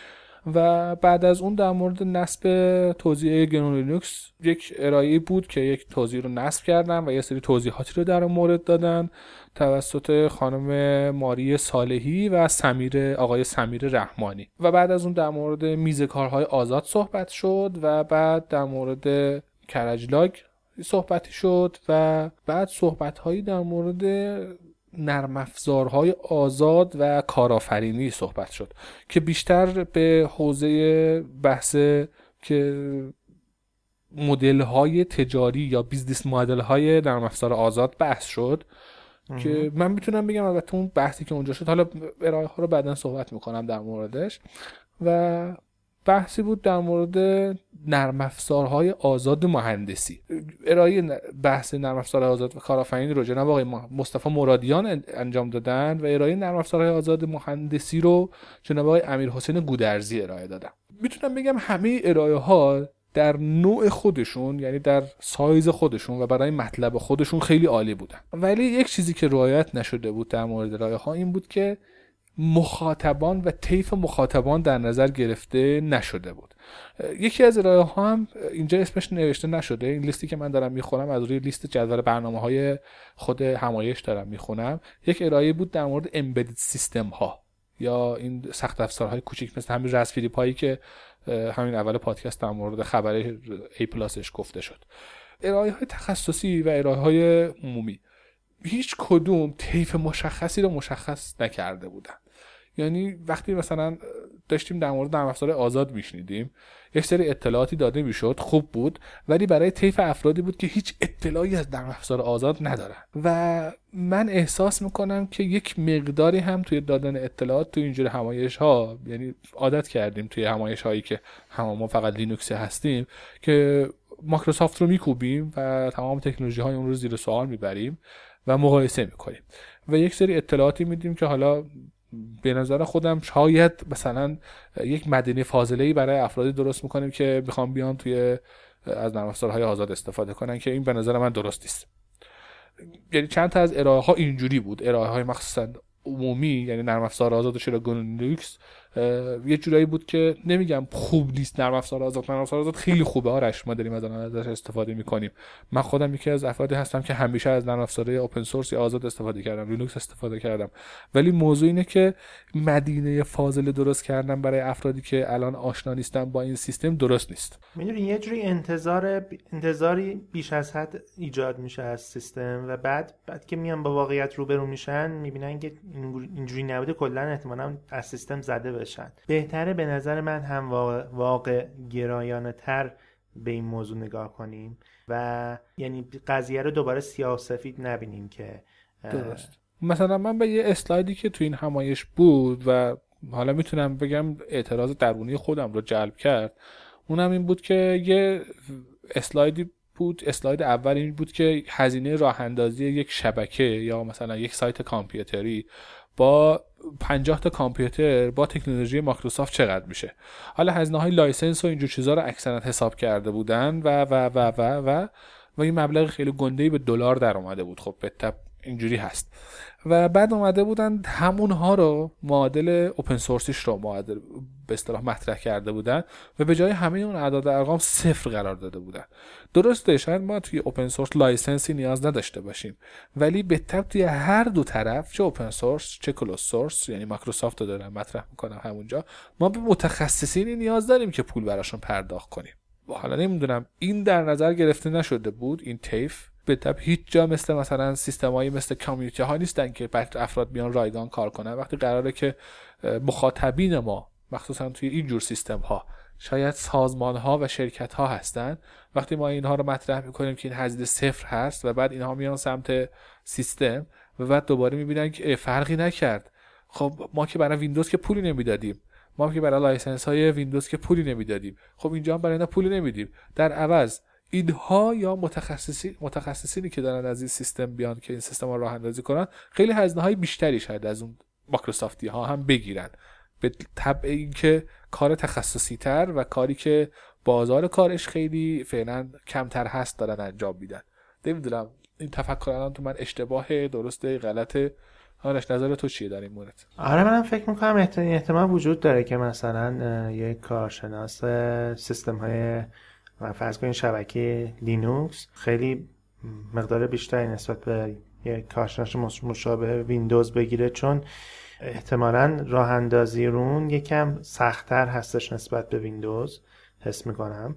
و بعد از اون در مورد نصب توزیع گنو لینوکس یک ارائه بود که یک توزیع رو نصب کردن و یه سری توضیحاتی رو در مورد دادن توسط خانم ماری صالحی و سمیر آقای سمیر رحمانی. و بعد از اون در مورد میز کارهای آزاد صحبت شد و بعد در مورد کرجلاگ صحبتی شد و بعد صحبت‌هایی در مورد نرم افزارهای آزاد و کارآفرینی صحبت شد که بیشتر به حوزه بحث که مدل‌های تجاری یا بیزنس مدل‌های نرم افزار آزاد بحث شد که من میتونم بگم البته اون بحثی که اونجا شد، حالا ارائه ها رو بعداً صحبت میکنم در موردش، و بحثی بود در مورد نرم افزارهای آزاد مهندسی. ارائه بحث نرم افزارهای آزاد و کارآفرینی رو جناب آقای مصطفی مرادیان انجام دادن و ارائه نرم افزارهای آزاد مهندسی رو جناب آقای امیرحسین گودرزی ارائه دادن. میتونم بگم همه ارائه ها در نوع خودشون، یعنی در سایز خودشون و برای مطلب خودشون خیلی عالی بودن، ولی یک چیزی که رعایت نشده بود در مورد ارائه ها این بود که مخاطبان و طیف مخاطبان در نظر گرفته نشده بود. یکی از ارائه ها هم اینجا اسمش نوشته نشده، این لیستی که من دارم میخونم از روی لیست جدول برنامه های خود همایش دارم میخونم. یک ارائه بود در مورد امبدد سیستم ها یا این سخت افزارهای کوچیک مثل همین راسپبری پایی که همین اول پادکست در مورد خبر ای پلاسش گفته شد. ارائه های تخصصی و ارائه های عمومی هیچ کدوم طیف مشخصی رو مشخص نکرده بودن. یعنی وقتی مثلا داشتیم در مورد نرم افزار آزاد میشنیدیم یک سری اطلاعاتی داده میشد، خوب بود، ولی برای طیف افرادی بود که هیچ اطلاعی از نرم افزار آزاد ندارن و من احساس میکنم که یک مقداری هم توی دادن اطلاعات توی اینجور همایش ها، یعنی عادت کردیم توی همایش هایی که همه ما فقط لینوکس هستیم که مایکروسافت رو میکوبیم و تمام تکنولوژی های اون رو زیر سوال میبریم و مقایسه میکنیم و یک سری اطلاعاتی میدیم که حالا به نظر خودم شاید مثلا یک مدینه فاضله‌ای برای افرادی درست میکنیم که میخوام بیان توی از نرم افزارهای آزاد استفاده کنن که این به نظر من درست نیست. یعنی چند تا از ارائه ها اینجوری بود، ارائه های مخصوصا عمومی، یعنی نرم افزار آزاد و شراگون لینوکس یه جورایی بود که نمیگم خوب نیست نرم افزار آزاد، نرم افزار آزاد خیلی خوبه، آرش ما داریم از آن ازش استفاده میکنیم. من خودم یکی از افرادی هستم که همیشه از نرم افزارهای اوپن سورس یا آزاد استفاده کردم، لینوکس استفاده کردم، ولی موضوع اینه که مدینه فاضله درست کردن برای افرادی که الان آشنا نیستن با این سیستم درست نیست. میدونی یه جوری انتظار انتظاری بیش از حد ایجاد میشه از سیستم و بعد بعد که میان با واقعیت روبرو میشن میبینن که اینجوری نبوده، کلا احتمالاً از سیستم زده بشن. بهتره به نظر من هم واقع گرایانه تر به این موضوع نگاه کنیم و یعنی قضیه رو دوباره سیاه و سفید نبینیم که درست. مثلا من به یه اسلایدی که تو این همایش بود و حالا میتونم بگم اعتراض درونی خودم رو جلب کرد، اونم این بود که یه اسلایدی بود، اسلاید اول این بود که هزینه راه اندازی یک شبکه یا مثلا یک سایت کامپیوتری با پنجاه تا کامپیوتر با تکنولوژی مایکروسافت چقدر میشه. حالا هزینه‌های لایسنس و اینجور چیزا رو اکثرا حساب کرده بودن و و و و و و این مبلغ خیلی گنده‌ای به دلار در اومده بود. خب به تپ اینجوری هست و بعد اومده بودن همونها رو معادل اوپن سورسیش رو معادل به اصطلاح مطرح کرده بودن و به جای همه اون اعداد ارقام صفر قرار داده بودن. درسته شاید ما توی اوپن سورس لایسنسی نیاز نداشته باشیم، ولی به تبع توی هر دو طرف، چه اوپن سورس چه کلوز سورس، یعنی مایکروسافت رو دارم مطرح میکنم همونجا، ما به متخصصینی نیاز داریم که پول براشون پرداخت کنیم. حالا نمیدونم این در نظر گرفته نشده بود، این طیف به تبع هیچ جا مثل مثلا سیستمایی مثل کامیونیتی ها نیستن که بعد افراد بیان رایگان کار کنن. وقتی قراره که مخاطبین ما مخصوصا توی این جور سیستم ها شاید سازمان ها و شرکت ها هستن، وقتی ما اینها رو مطرح میکنیم که این هزینه صفر هست و بعد اینها میان سمت سیستم و بعد دوباره میبینن که فرقی نکرد، خب ما که برای ویندوز که پولی نمیدادیم، ما که برای لایسنس های ویندوز که پولی نمیدادیم، خب اینجا هم برای اینا پولی نمیدیم، در عوض اینها یا متخصصی متخصصینی که دارن از این سیستم بیان که این سیستم رو راه اندازی کنن خیلی هزینه های بیشتری شاید از اون مایکروسافتی ها هم بگیرن، به تبع اینکه کار تخصصی تر و کاری که بازار کارش خیلی فعلا کمتر هست دارن انجام میدن. نمیدونم این تفکر الان تو من اشتباهه، درسته، غلطه؟ آرش نظر تو چیه در این مورد؟ آره منم فکر میکنم احتمال وجود داره که مثلا یک کارشناس سیستم های و فرض کنید شبکه لینوکس خیلی مقدار بیشتری نسبت به یک کارشناس مشابه ویندوز بگیره، چون احتمالاً راه اندازی رون یکم سخت‌تر هستش نسبت به ویندوز حس میکنم.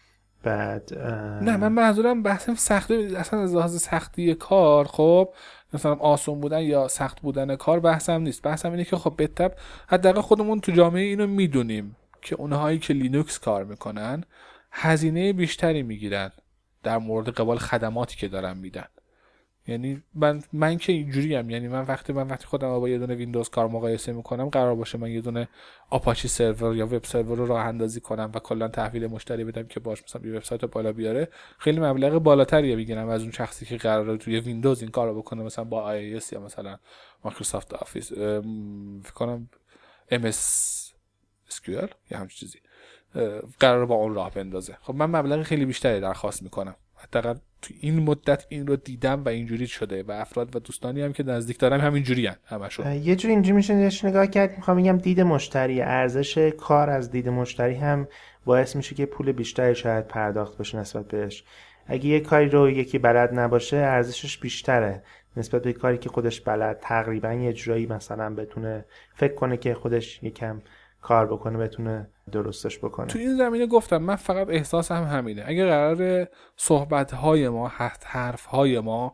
بعد نه من منظورم بحث سختی اصلا از لحاظ سختی کار، خب مثلا آسون بودن یا سخت بودن کار بحثم نیست، بحثم اینه که خب به تبع حداقل خودمون تو جامعه اینو میدونیم که اونهایی که لینوکس کار میکنن هزینه بیشتری میگیرن در مورد قبال خدماتی که دارن میدن. یعنی من من که اینجوری ام، یعنی من وقتی من وقتی خودم با یه دونه ویندوز کار مقایسه میکنم، قرار باشه من یه دونه آپاچی سرور یا وب سرور رو راه اندازی کنم و کلا تحویل مشتری بدم که باش مثلا یه وبسایت بالا بیاره، خیلی مبلغ بالاتری میگیرم از اون شخصی که قراره توی ویندوز این کارو بکنه، مثلا با آی اس یا مثلا مایکروسافت آفیس فکر کنم ام اس اس کیو ال یا همچین چیزی قراره با اون راه بندازه. خب من مبلغ خیلی بیشتری درخواست میکنم، حداقل تو این مدت این رو دیدم و اینجوری شده و افراد و دوستانی هم که نزدیک دارم هم اینجوری ان همشون. یه جوری اینجوری میشه نگاه کرد، میخوام بگم دید مشتری، ارزش کار از دید مشتری هم باعث میشه که پول بیشتری شاید پرداخت بشه نسبت بهش. اگه یه کاری رو یکی بلد نباشه ارزشش بیشتره نسبت به کاری که خودش بلد، تقریبا یه جورایی مثلا بتونه فکر کنه که خودش یکم کار بکنه بتونه درستش بکنه. تو این زمینه گفتم من فقط احساسم هم همینه، اگه قراره صحبت‌های ما، حرف‌های ما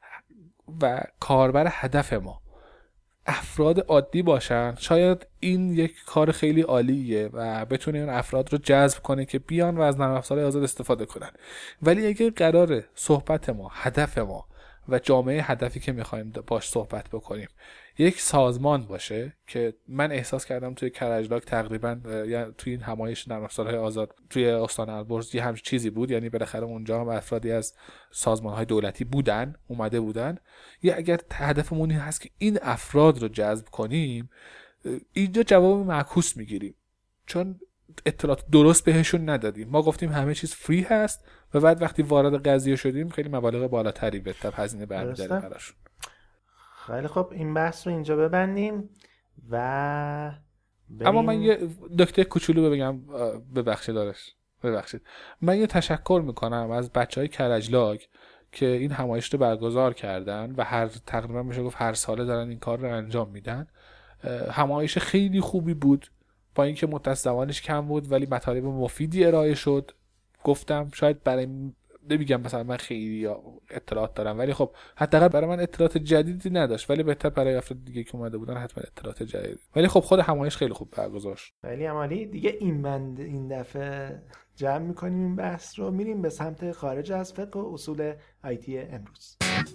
و کاربر هدف ما افراد عادی باشن، شاید این یک کار خیلی عالیه و بتونه اون افراد رو جذب کنه که بیان و از نرم افزارهای آزاد استفاده کنن. ولی اگه قراره صحبت ما، هدف ما و جامعه هدفی که میخوایم باش صحبت بکنیم یک سازمان باشه که من احساس کردم توی کرجلاک تقریبا یا توی این همایش نرم افزارهای آزاد توی استان البرز یه همچین چیزی بود، یعنی بالاخره اونجا هم افرادی از سازمانهای دولتی بودن اومده بودن. یا اگر هدفمون این هست که این افراد رو جذب کنیم، اینجا جواب معکوس میگیریم، چون اطلاعات درست بهشون ندادیم. ما گفتیم همه چیز فری هست و بعد وقتی وارد قضیه شدیم خیلی مبالغ بالاتری به تب هزینه برمی‌داره براشون. خیلی خب این بحث رو اینجا ببندیم و بریم. اما من یه دکتر کوچولو بگم، ببخشید دارش ببخشید من یه تشکر میکنم از بچهای کرجلاک که این همایش رو برگزار کردن و هر تقریبا میشه گفت هر ساله دارن این کار رو انجام میدن. همایش خیلی خوبی بود، با اینکه مدت زمانش کم بود ولی مطالب مفیدی ارائه شد. گفتم شاید برای نمیگم مثلا من خیلی اطلاعات دارم، ولی خب حداقل برای من اطلاعات جدیدی نداشت، ولی بهتر برای افراد دیگه که اومده بودن حتما اطلاعات جدیدی. ولی خب خود همایش خیلی خوب برگزار شد. خیلی عالی. دیگه این بند این دفعه جمع میکنیم این بحث رو، میریم به سمت خارج از فقه و اصول آیتی امروز.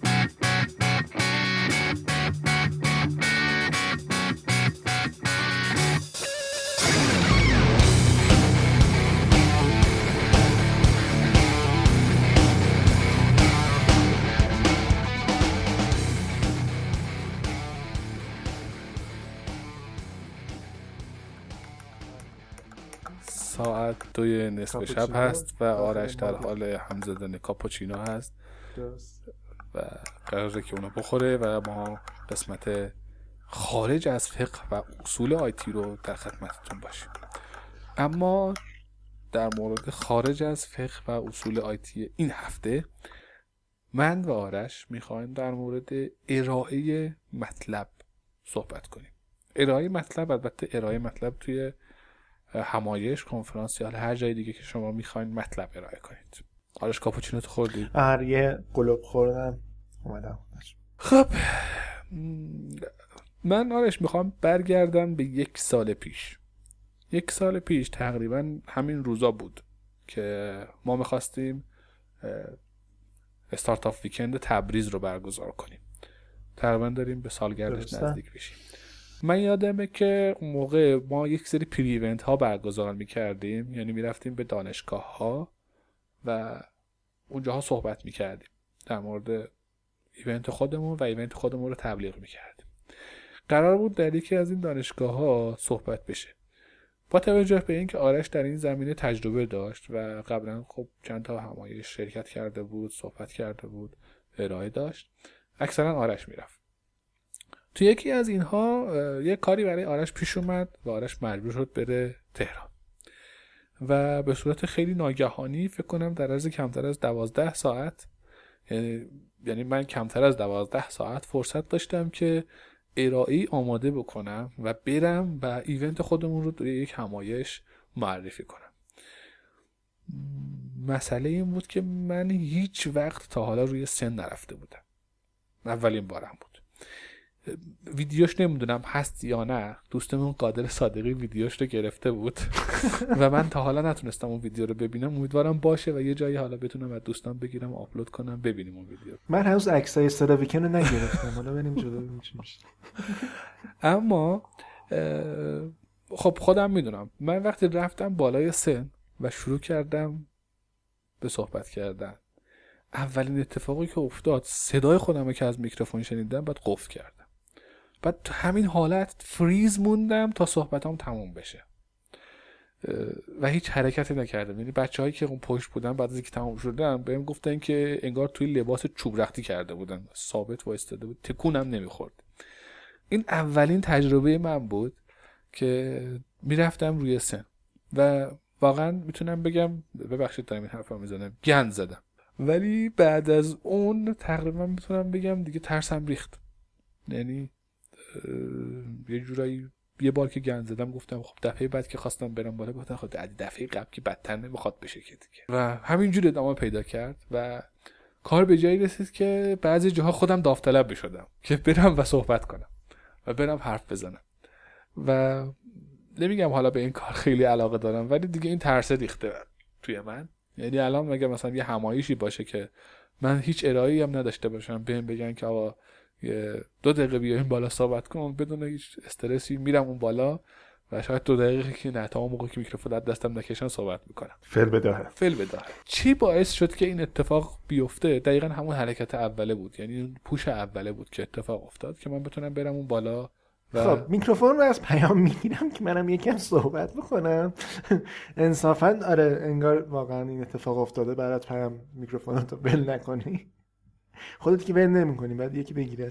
ساعت دوی نصف شب هست و آرش در حال هم زدن کاپوچینو هست و قراره که اونو بخوره و ما قسمت خارج از فقه و اصول آیتی رو در خدمتتون باشیم. اما در مورد خارج از فقه و اصول آیتی این هفته من و آرش میخوایم در مورد ارائه مطلب صحبت کنیم. ارائه مطلب البته ارائه مطلب توی همایش، کنفرانس یا هر جای دیگه که شما میخواین مطلب ارائه کنید. آرش کاپوچینو تو خوردی؟ آره یه قلوب خوردم اومدم. خب من آرش میخوام برگردم به یک سال پیش. یک سال پیش تقریبا همین روزا بود که ما میخواستیم استارتاپ ویکند تبریز رو برگزار کنیم. تقریبا داریم به سالگردش نزدیک میشیم. من یادمه که اون موقع ما یک سری پری ایونت ها برگزار میکردیم، یعنی میرفتیم به دانشگاه ها و اونجاها صحبت میکردیم در مورد ایونت خودمون و ایونت خودمون رو تبلیغ میکردیم. قرار بود در یکی از این دانشگاه ها صحبت بشه. با توجه به اینکه آرش در این زمینه تجربه داشت و قبلا خب چند تا همایش شرکت کرده بود، صحبت کرده بود، ارائه داشت، اکثرا آرش میرفت. تو یکی از اینها یه کاری برای آرش پیش اومد و آرش مجبور شد بره تهران و به صورت خیلی ناگهانی فکر کنم در عرض کمتر از دوازده ساعت، یعنی یعنی من کمتر از دوازده ساعت فرصت داشتم که ارائه‌ای آماده بکنم و برم و ایونت خودمون رو توی یک همایش معرفی کنم. مسئله این بود که من هیچ وقت تا حالا روی سن نرفته بودم. اولین بارم بود. ویدیوش نمیدونم هست یا نه، دوستمون قادر صادقی ویدیوش رو گرفته بود و من تا حالا نتونستم اون ویدیو رو ببینم. امیدوارم باشه و یه جایی حالا بتونم از دوستان بگیرم آپلود کنم ببینیم اون ویدیو. من هنوز عکسای استاد ویکند رو نگرفتم، حالا بریم جلو ببینیم چی میشه. اما خب خودم میدونم من وقتی رفتم بالای سن و شروع کردم به صحبت کردن، اولین اتفاقی که افتاد صدای خودم که از میکروفون شنیدم بعد قفل کردم. بعد تو همین حالت فریز موندم تا صحبتام تموم بشه و هیچ حرکتی نکردم. یعنی بچه‌هایی که اون پشت بودن بعد از اینکه تموم شدن بهم گفتن که انگار توی لباس چوب رختی کرده بودن، ثابت وایستاده بود، تکونم نمیخورد. این اولین تجربه من بود که میرفتم روی سن و واقعا میتونم بگم، ببخشید دارم این حرفا میزنم، گند زدم. ولی بعد از اون تقریبا میتونم بگم دیگه ترسم ریخت. یعنی یه جورایی یه بار که گند زدم گفتم خب دفعه بعد که خواستم برم بالا گفتم خب دفعه قبل که بدتر نمیخواد بشه که دیگه. و همینجوری ادامه پیدا کرد و کار به جایی رسید که بعضی جاها خودم داوطلب بشدم که برم و صحبت کنم و برم حرف بزنم و نمیگم حالا به این کار خیلی علاقه دارم، ولی دیگه این ترس ریخته توی من. یعنی الان مگه مثلا یه همایشی باشه که من هیچ ارائه‌ای هم نداشته باشم بهم بگن که آقا دو دقیقه بیا این بالا صحبت کن، بدون هیچ استرسی میرم اون بالا و شاید دو دقیقه که نه تا اون موقع که میکروفون از دستم نکشن صحبت میکنم. فعل بداهه فعل بداهه. چی باعث شد که این اتفاق بیفته؟ دقیقاً همون حرکت اوله بود، یعنی اون پوش اوله بود که اتفاق افتاد که من بتونم برم اون بالا و خب میکروفون رو از پیام میگیرم که منم یکم صحبت بکنم. انصافا آره انگار واقعا این اتفاق افتاده برات پیام میکروفون رو بل نکنی، خودت که بل نمی‌کنی بعد یکی بگیره.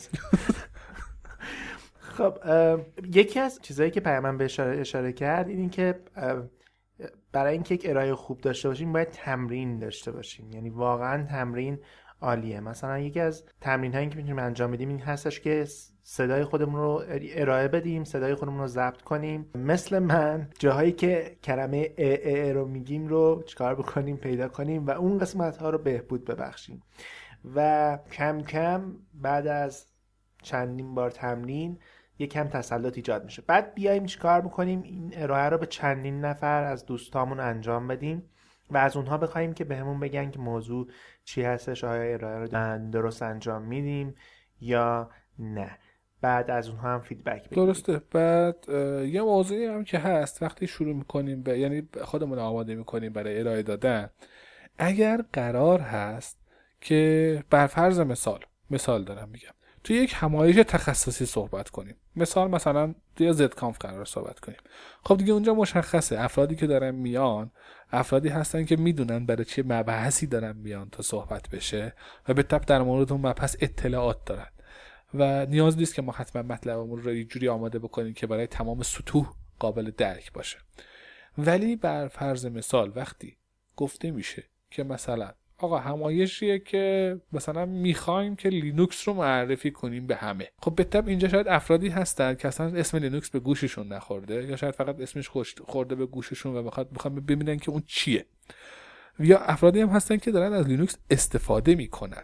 خب یکی از چیزایی که پیامم به اشاره, اشاره کرد این که برای اینکه یک ارائه خوب داشته باشیم باید تمرین داشته باشیم، یعنی واقعا تمرین عالیه. مثلا یکی از تمرین هایی که میتونیم انجام بدیم این هستش که صدای خودمون رو ارائه بدیم، صدای خودمون رو ضبط کنیم. مثل من جاهایی که کلمه ا ا رو میگیم رو چیکار بکنیم پیدا کنیم و اون قسمت ها رو بهبود ببخشیم و کم کم بعد از چندین بار تمرین یکم تسلط ایجاد میشه. بعد بیایم چیکار بکنیم این ارائه رو به چندین نفر از دوستامون انجام بدیم و از اونها بخوایم که بهمون بگن که موضوع چی هستش، آیا ارائه رو درست انجام میدیم یا نه. بعد از اونها هم فیدبک بگیریم. درسته. بعد یه موضوعی هم که هست وقتی شروع میکنیم به یعنی خودمون آماده میکنیم برای ارائه دادن، اگر قرار هست که بر فرض مثال مثال دارم میگم توی یک همایش تخصصی صحبت کنیم، مثال مثلا توی زد کانف قرار صحبت کنیم، خب دیگه اونجا مشخصه افرادی که دارن میان افرادی هستن که میدونن برای چه مبحثی دارن میان تا صحبت بشه و به تبع در مورد اون مبحث اطلاعات دارن و نیاز نیست که ما حتما مطلبمون رو یه جوری آماده بکنیم که برای تمام سطوح قابل درک باشه. ولی بر فرض مثال وقتی گفته میشه که مثلا آقا همایشیه که مثلا میخوایم که لینوکس رو معرفی کنیم به همه، خب به طب اینجا شاید افرادی هستن که اصلا اسم لینوکس به گوششون نخورده یا شاید فقط اسمش خورده به گوششون و بخواد بخوام ببینن که اون چیه، یا افرادی هم هستن که دارن از لینوکس استفاده میکنن.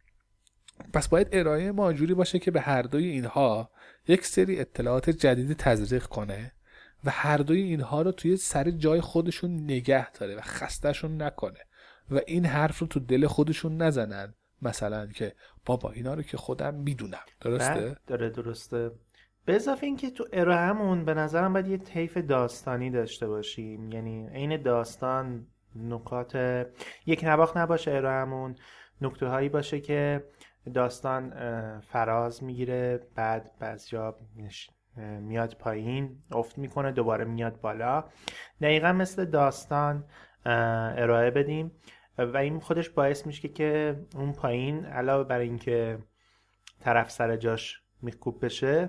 پس باید ارائه ما جوری باشه که به هر دوی اینها یک سری اطلاعات جدید تزریق کنه و هر دوی اینها رو توی سر جای خودشون نگه داره و خستهشون نکنه و این حرف رو تو دل خودشون نزنن مثلا که بابا اینا رو که خودم میدونم. درسته؟ داره درسته. به اضافه این که تو ارائه‌مون به نظرم باید یه طیف داستانی داشته باشیم، یعنی عین داستان نکات یک نواخت نباشه ارائه‌مون، نکته هایی باشه که داستان فراز میگیره بعد بعضیا میاد پایین افت میکنه دوباره میاد بالا، دقیقا مثل داستان ارائه بدیم و این خودش باعث میشه که اون پایین علاوه بر این که طرف سر جاش میکوب بشه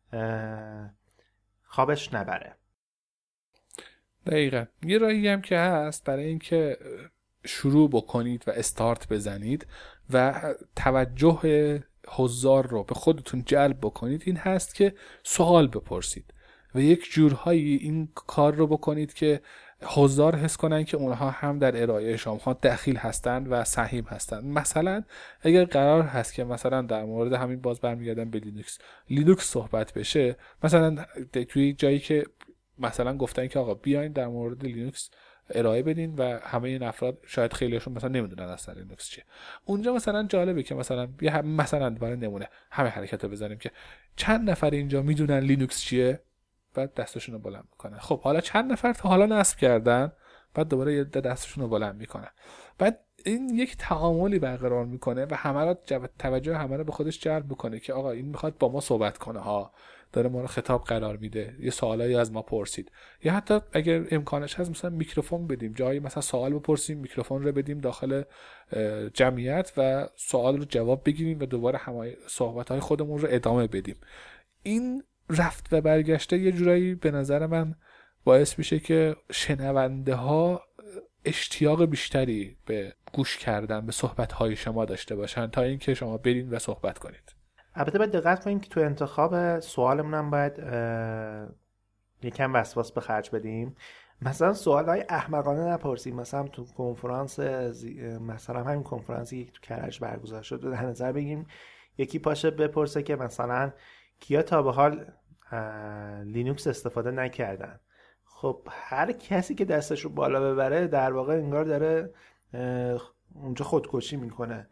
خوابش نبره. دقیقا. یه راهی هم که هست برای این که شروع بکنید و استارت بزنید و توجه حضار رو به خودتون جلب بکنید این هست که سوال بپرسید و یک جورهایی این کار رو بکنید که حضار حس کنن که اونها هم در ارائه شما دخیل هستند و سهیم هستند. مثلا اگر قرار هست که مثلا در مورد همین باز برمیگردم به لینوکس لینوکس صحبت بشه، مثلا توی جایی که مثلا گفتن که آقا بیاین در مورد لینوکس ارائه بدین و همه این افراد شاید خیلیشون مثلا نمیدونن اصلا لینوکس چیه، اونجا مثلا جالبه که مثلا بیا مثلا برای نمونه همه حرکت رو بزنیم که چند نفر اینجا میدونن لینوکس چیه، بعد دستشون رو بلند میکنن. خب حالا چند نفر تا حالا نصب کردن، بعد دوباره یه دستشون رو بلند میکنن. بعد این یک تعاملی برقرار میکنه و همه را توجه همه رو به خودش جلب میکنه که آقا این میخواد با ما صحبت کنه ها، داره ما رو خطاب قرار میده، یه سوالایی از ما پرسید، یا حتی اگر امکانش هست مثلا میکروفون بدیم، جایی مثلا سوال بپرسیم میکروفون رو بدیم داخل جمعیت و سوال رو جواب بگیریم و دوباره همه صحبت‌های خودمون رو ادامه بدیم. این رفت و برگشته یه جورایی به نظر من باعث میشه که شنونده ها اشتیاق بیشتری به گوش کردن به صحبت‌های شما داشته باشن تا اینکه شما برین و صحبت کنید. البته باید دقت کنیم که تو انتخاب سوالمون هم باید یکم وسواس به خرج بدیم. مثلا سوالای احمقانه نپرسیم. مثلا تو کنفرانس مثلا همین کنفرانسی که تو کرج برگزار شد در نظر بگیم یکی پاشه بپرسه که مثلا کیا تا به حال لینوکس استفاده نکردن. خب هر کسی که دستش رو بالا ببره در واقع انگار داره اونجا خودکشی میکنه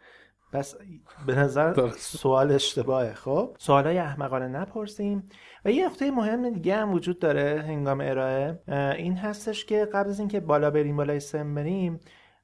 بس به نظر سوال اشتباهه. خب سوالای احمقانه نپرسیم. و یه نکته مهم دیگه هم وجود داره هنگام ارائه، این هستش که قبل از اینکه بالا بریم بالای سن بریم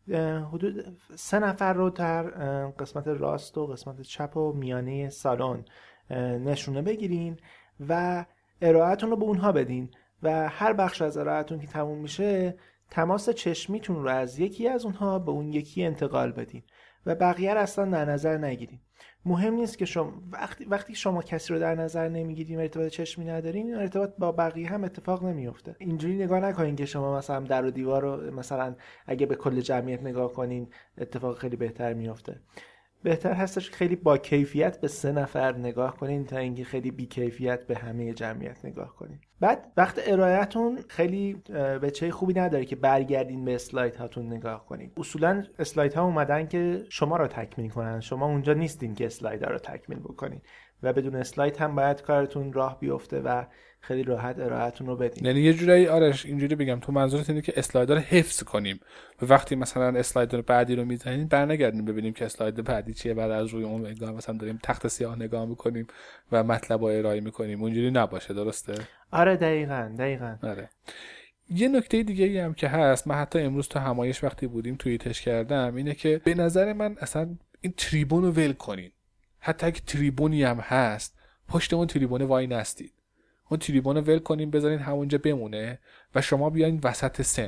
حدود سه نفر رو در قسمت راست و قسمت چپ و میانه سالن نشونه بگیرین و ارائهتون رو به اونها بدین و هر بخش از ارائهتون که تموم میشه تماس چشمیتون رو از یکی از اونها به اون یکی انتقال بدین و بقیه رو اصلا در نظر نگیرین. مهم نیست که شما وقتی وقتی شما کسی رو در نظر نمیگیرین، ارتباط چشمی ندارین، این ارتباط با بقیه هم اتفاق نمیفته. اینجوری نگاه نکنین که شما مثلا در و دیوار رو مثلا اگه به کل جمعیت نگاه کنین اتفاق خیلی بهتر میفته. بهتر هستش خیلی با کیفیت به سه نفر نگاه کنین تا اینکه خیلی بی کیفیت به همه جمعیت نگاه کنین. بعد وقت ارائهتون خیلی بچه خوبی نداره که برگردین به اسلاید هاتون نگاه کنین. اصولا اسلاید ها اومدن که شما رو تکمیل کنن، شما اونجا نیستین که اسلاید ها رو تکمیل بکنین و بدون اسلاید هم باید کارتون راه بیفته و خیلی راحت ارائهتون رو بدین. یعنی یه جورایی آرش اینجوری بگم تو منظورت اینه که اسلایدها رو حفظ کنیم و وقتی مثلا اسلاید بعدی رو میزنیم برنگردیم ببینیم که اسلاید بعدی چیه، بعد از روی اون نگاه مثلا داریم تخت سیاه نگاه میکنیم و مطلب رو ارائه میکنیم. اونجوری نباشه، درسته؟ آره دقیقاً دقیقاً. آره. یه نکته دیگه ای هم که هست، من حتی امروز تو همایش وقتی بودیم توییتش کردم، اینه که به نظر من اصلا این تریبون رو ول کنین. حتی اگه تریبونی هم هست پشت اون تریبون وای نستید، اون تریبون رو ول کنین بذارین همونجا بمونه و شما بیاین وسط سن.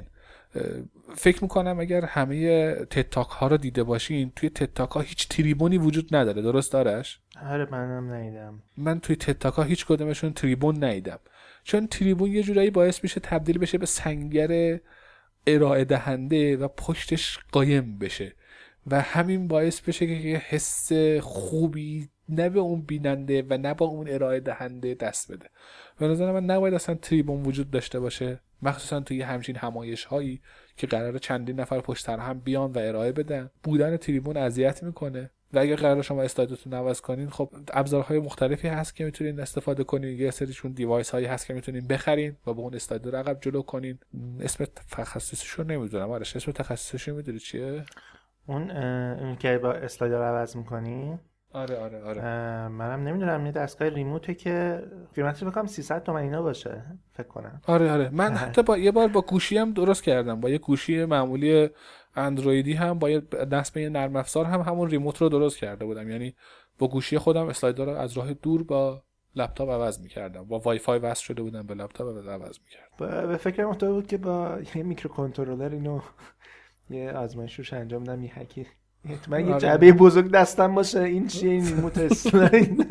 فکر میکنم اگر همه تتاک ها رو دیده باشین توی تتاک ها هیچ تریبونی وجود نداره، درست دارش؟ آره منم ندیدم. من توی تتاک ها هیچ کدومشون تریبون ندیدم، چون تریبون یه جورایی باعث میشه تبدیل بشه به سنگر ارائه دهنده و پشتش قایم بشه و همین باعث بشه که یه حس خوبی نه به اون بیننده و نه با اون ارائه دهنده دست بده. به نظر من نباید اصلا تریبون وجود داشته باشه، مخصوصا توی همچین همایش هایی که قراره چندین نفر پشت سر هم بیان و ارائه بدن. بودن تریبون اذیت میکنه و اگه قراره شما اسلایدتون عوض کنین، خب ابزارهای مختلفی هست که میتونین استفاده کنین. یه سریشون دیوایس هایی هست که میتونین بخرین و با اون اسلاید رو عقب جلو کنین. اسم تخصصیشو نمیدونم. آرش اسم تخصصیشو میدونی چیه؟ اون اون که با اسلاید رو عوض میکنی؟ آره آره آره. منم نمیدونم، یه دستگاه ریموته که قیمتش بکنم سیصد تومن اینا باشه فکر کنم. آره آره. من حتی با یه بار با گوشی هم درست کردم، با یه گوشی معمولی اندرویدی هم با یه نصب یه نرم افزار هم همون ریموت رو درست کرده بودم. یعنی با گوشی خودم اسلایدر رو از راه دور با لپتاپ عوض می‌کردم، با وای فای وصل شده بودم به لپتاپ و عوض می‌کردم. به فکرم افتاده بود که با یه میکروکنترلر اینو یه آزمایش روش انجام بدم، یه هکی من یه جعبه بزرگ دستم باشه. این چیه؟ این ریموت اسلاید.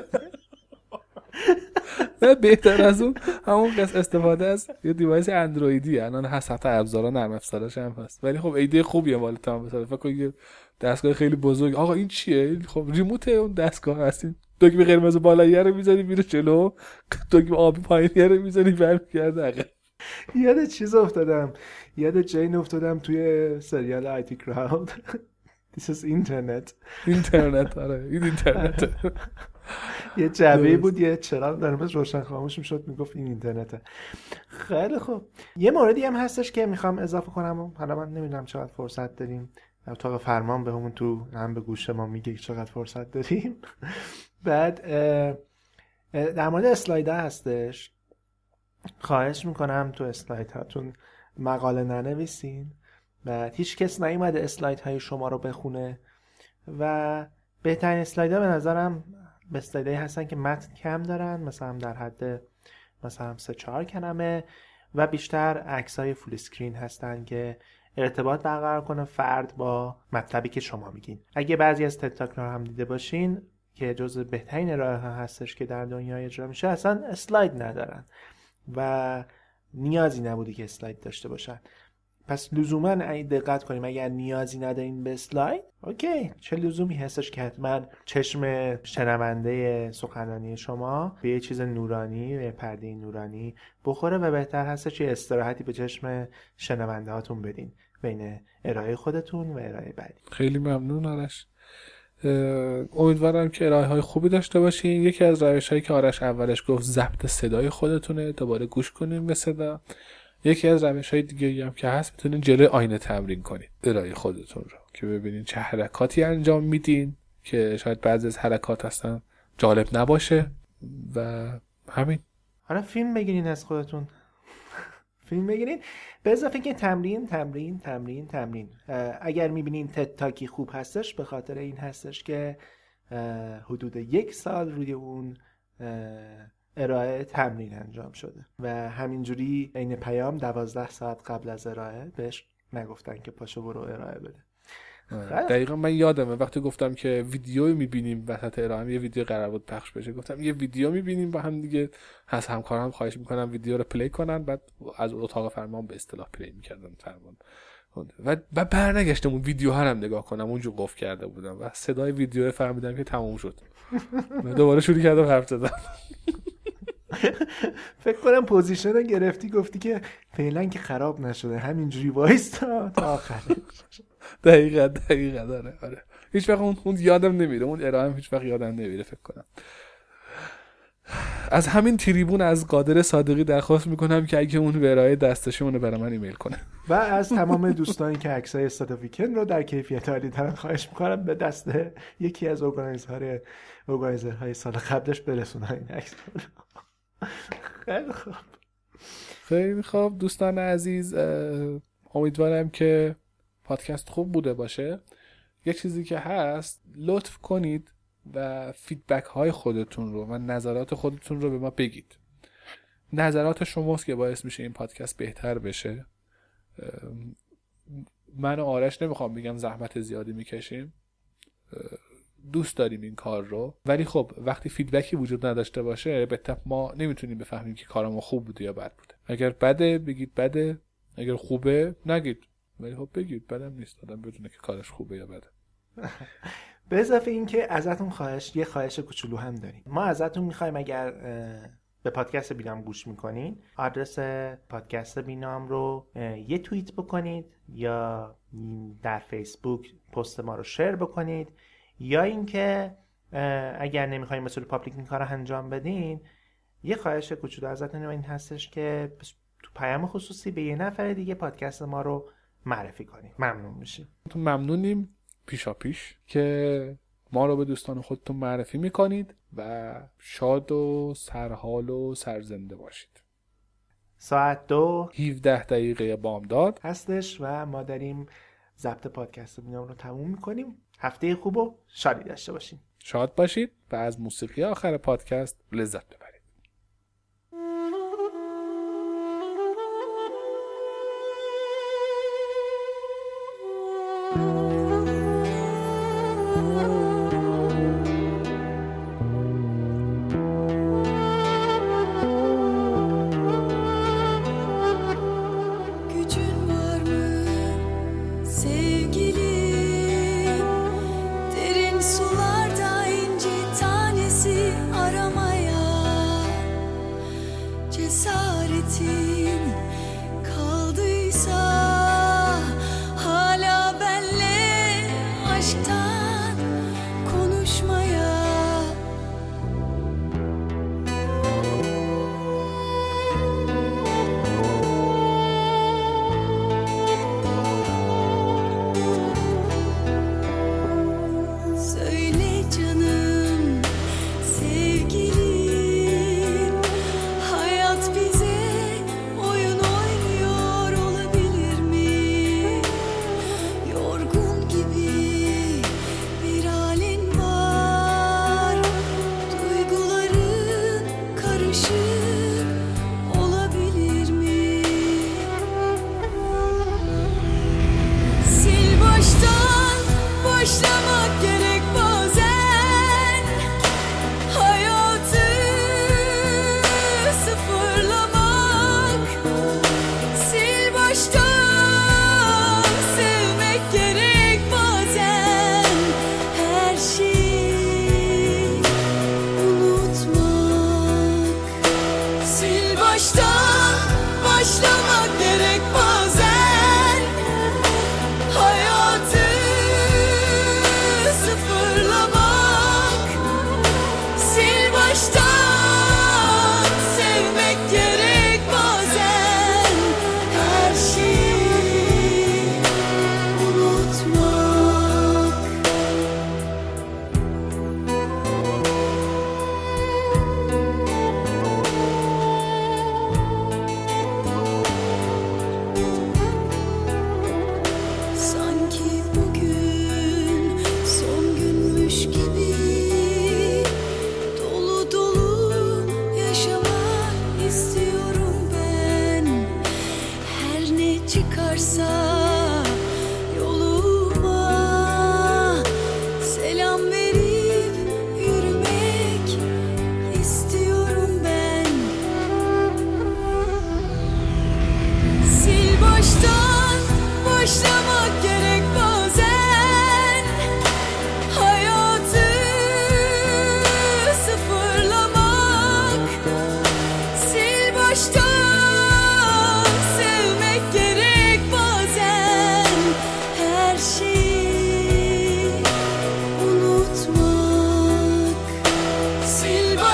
نه بهتر از اون همون قصد استفاده از یه دیوایس اندرویدی الان هست، حتی ابزارا نرم افزارش هم هست. ولی خب ایده خوبیه مال تو. مثلا فکر کن یه دستگاه خیلی بزرگ، آقا این چیه؟ خب ریموت اون دستگاه هست. دکمه قرمز بالایی رو می‌ذاری میره جلو، دکمه آبی پایینی رو می‌ذاری برمیگرده عقب. یاد چیز افتادم، یاد جین افتادم توی سریال آی تی کراود. This is internet. اینترنت. آره این اینترنت. یه جعبه بود یه چراغ قرمز روشن خاموش میشد میگفت این اینترنته. خیلی خوب. یه موردی هم هستش که میخوام اضافه کنم، حالا من نمیدونم چقدر فرصت داریم. اتاق فرمان به همون تو هم به گوش ما میگه چقدر فرصت داریم. بعد در مورد اسلایدها هستش، خواهش میکنم تو اسلاید هاتون مقاله ننویسین و هیچ کس نیومده اسلاید های شما رو بخونه و بهترین اسلاید ها به نظرم به اسلایدهایی هستن که متن کم دارن، مثلا در حد مثلا سه چهار کلمه و بیشتر عکس های فول اسکرین هستن که ارتباط برقرار کنه فرد با مطلبی که شما میگین. اگه بعضی از تتاک رو هم دیده باشین که جزو بهترین ارائه ها هستش که در دنیا اجرا میشه، اصلا اسلاید ندارن و نیازی نبوده که اسلاید داشته باشن. پس لزوما دقت کنیم، اگر نیازی ندارین به اسلاید، اوکی، چه لزومی هستش که حتما چشم شنونده سخنرانی شما به یه چیز نورانی، به پرده نورانی بخوره و بهتر هستش یه استراحتی به چشم شنونده هاتون بدین بین ارائه خودتون و ارائه بعدی. خیلی ممنون آرش. امیدوارم که ارائه های خوبی داشته باشین. یکی از روش هایی که آرش اولش گفت ضبط صدای خودتونه، دوباره گوش کنیم به صدا یکی از روش‌های دیگه هم که هست، میتونین جلوی آینه تمرین کنید ارائه خودتون رو که ببینین چه حرکاتی انجام میدین که شاید بعضی از حرکات هستن جالب نباشه و همین. حالا فیلم بگیرین از خودتون فیلم بگیرین، به اضافه که تمرین تمرین تمرین تمرین. اگر میبینین تد تاکی خوب هستش به خاطر این هستش که حدود یک سال روی اون ارائه تمرین انجام شده و همینجوری عین پیام دوازده ساعت قبل از ارائه بهش نگفتن که پاشو برو ارائه بده. دقیقا من یادمه وقتی گفتم که ویدیو میبینیم وسط ارائه، یه ویدیو قرار بود پخش بشه، گفتم یه ویدیو میبینیم با هم دیگه، از همکارام خواهش میکنم ویدیو رو پلی کنن، بعد از اتاق فرمان به اصطلاح پلی میکردم فرمان و بعد برنگشتم اون ویدیو ها رو نگاه کنم، اونجا قفل کرده بودم و صدای ویدیو فهمیدم که تموم شد. من دوباره شروع کردم حرف زدن. فکر کنم پوزیشن رو گرفتی گفتی که فعلا که خراب نشده همینجوری وایستا تا آخرش. دقیقاً دقیقاً داره. آره هیچ وقت اون اون یادم نمیره، اون ارائه هیچ وقت یادم نمیره فکر کنم. از همین تریبون از قادر صادقی درخواست میکنم که اگه اون به ارائه دستشه اونو برای من ایمیل کنه و از تمام دوستانی که عکسای استاد ویکند رو در کیفیت عالی دارن خواهش میکنم به دست یکی از ارگانایزرهای ارگانایزرهای سال قبلش برسونن این عکس رو. خیلی خوب خیلی خوب دوستان عزیز، امیدوارم که پادکست خوب بوده باشه. یه چیزی که هست، لطف کنید و فیدبک های خودتون رو و نظرات خودتون رو به ما بگید. نظرات شماست که باعث میشه این پادکست بهتر بشه. من و آرش نمیخوام بگم زحمت زیادی میکشیم، دوست داریم این کار رو، ولی خب وقتی فیدبکی وجود نداشته باشه به تپ ما نمیتونیم بفهمیم که کارمون خوب بوده یا بد بوده. اگر بده بگید بده، اگر خوبه نگید، ولی خب بگید بدم نیست، آدم بدونه که کارش خوبه یا بده. به اضافه این که ازتون خواهش یه خواهش کوچولو هم داریم. ما ازتون میخوایم اگر به پادکست بینام گوش میکنین آدرس پادکست بینام رو یه توییت بکنید یا در فیسبوک پست ما رو شیر بکنید، یا اینکه اگر نمیخواین به صورت پابلیک این کار رو انجام بدین، یه خواهش کوچولو ازتون این هستش که تو پیام خصوصی به یه نفر دیگه پادکست ما رو معرفی کنید. ممنون میشیم. ممنونیم پیشا پیش که ما رو به دوستان خودتون معرفی میکنید و شاد و سرحال و سرزنده باشید. ساعت دو هفده دقیقه بامداد هستش و ما داریم ضبط پادکست بینام رو تموم میکنیم. هفته خوب و شادی داشته باشین. شاد باشید و از موسیقی آخر پادکست لذت ببرید. Sularda inci tanesi aramaya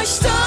داشتم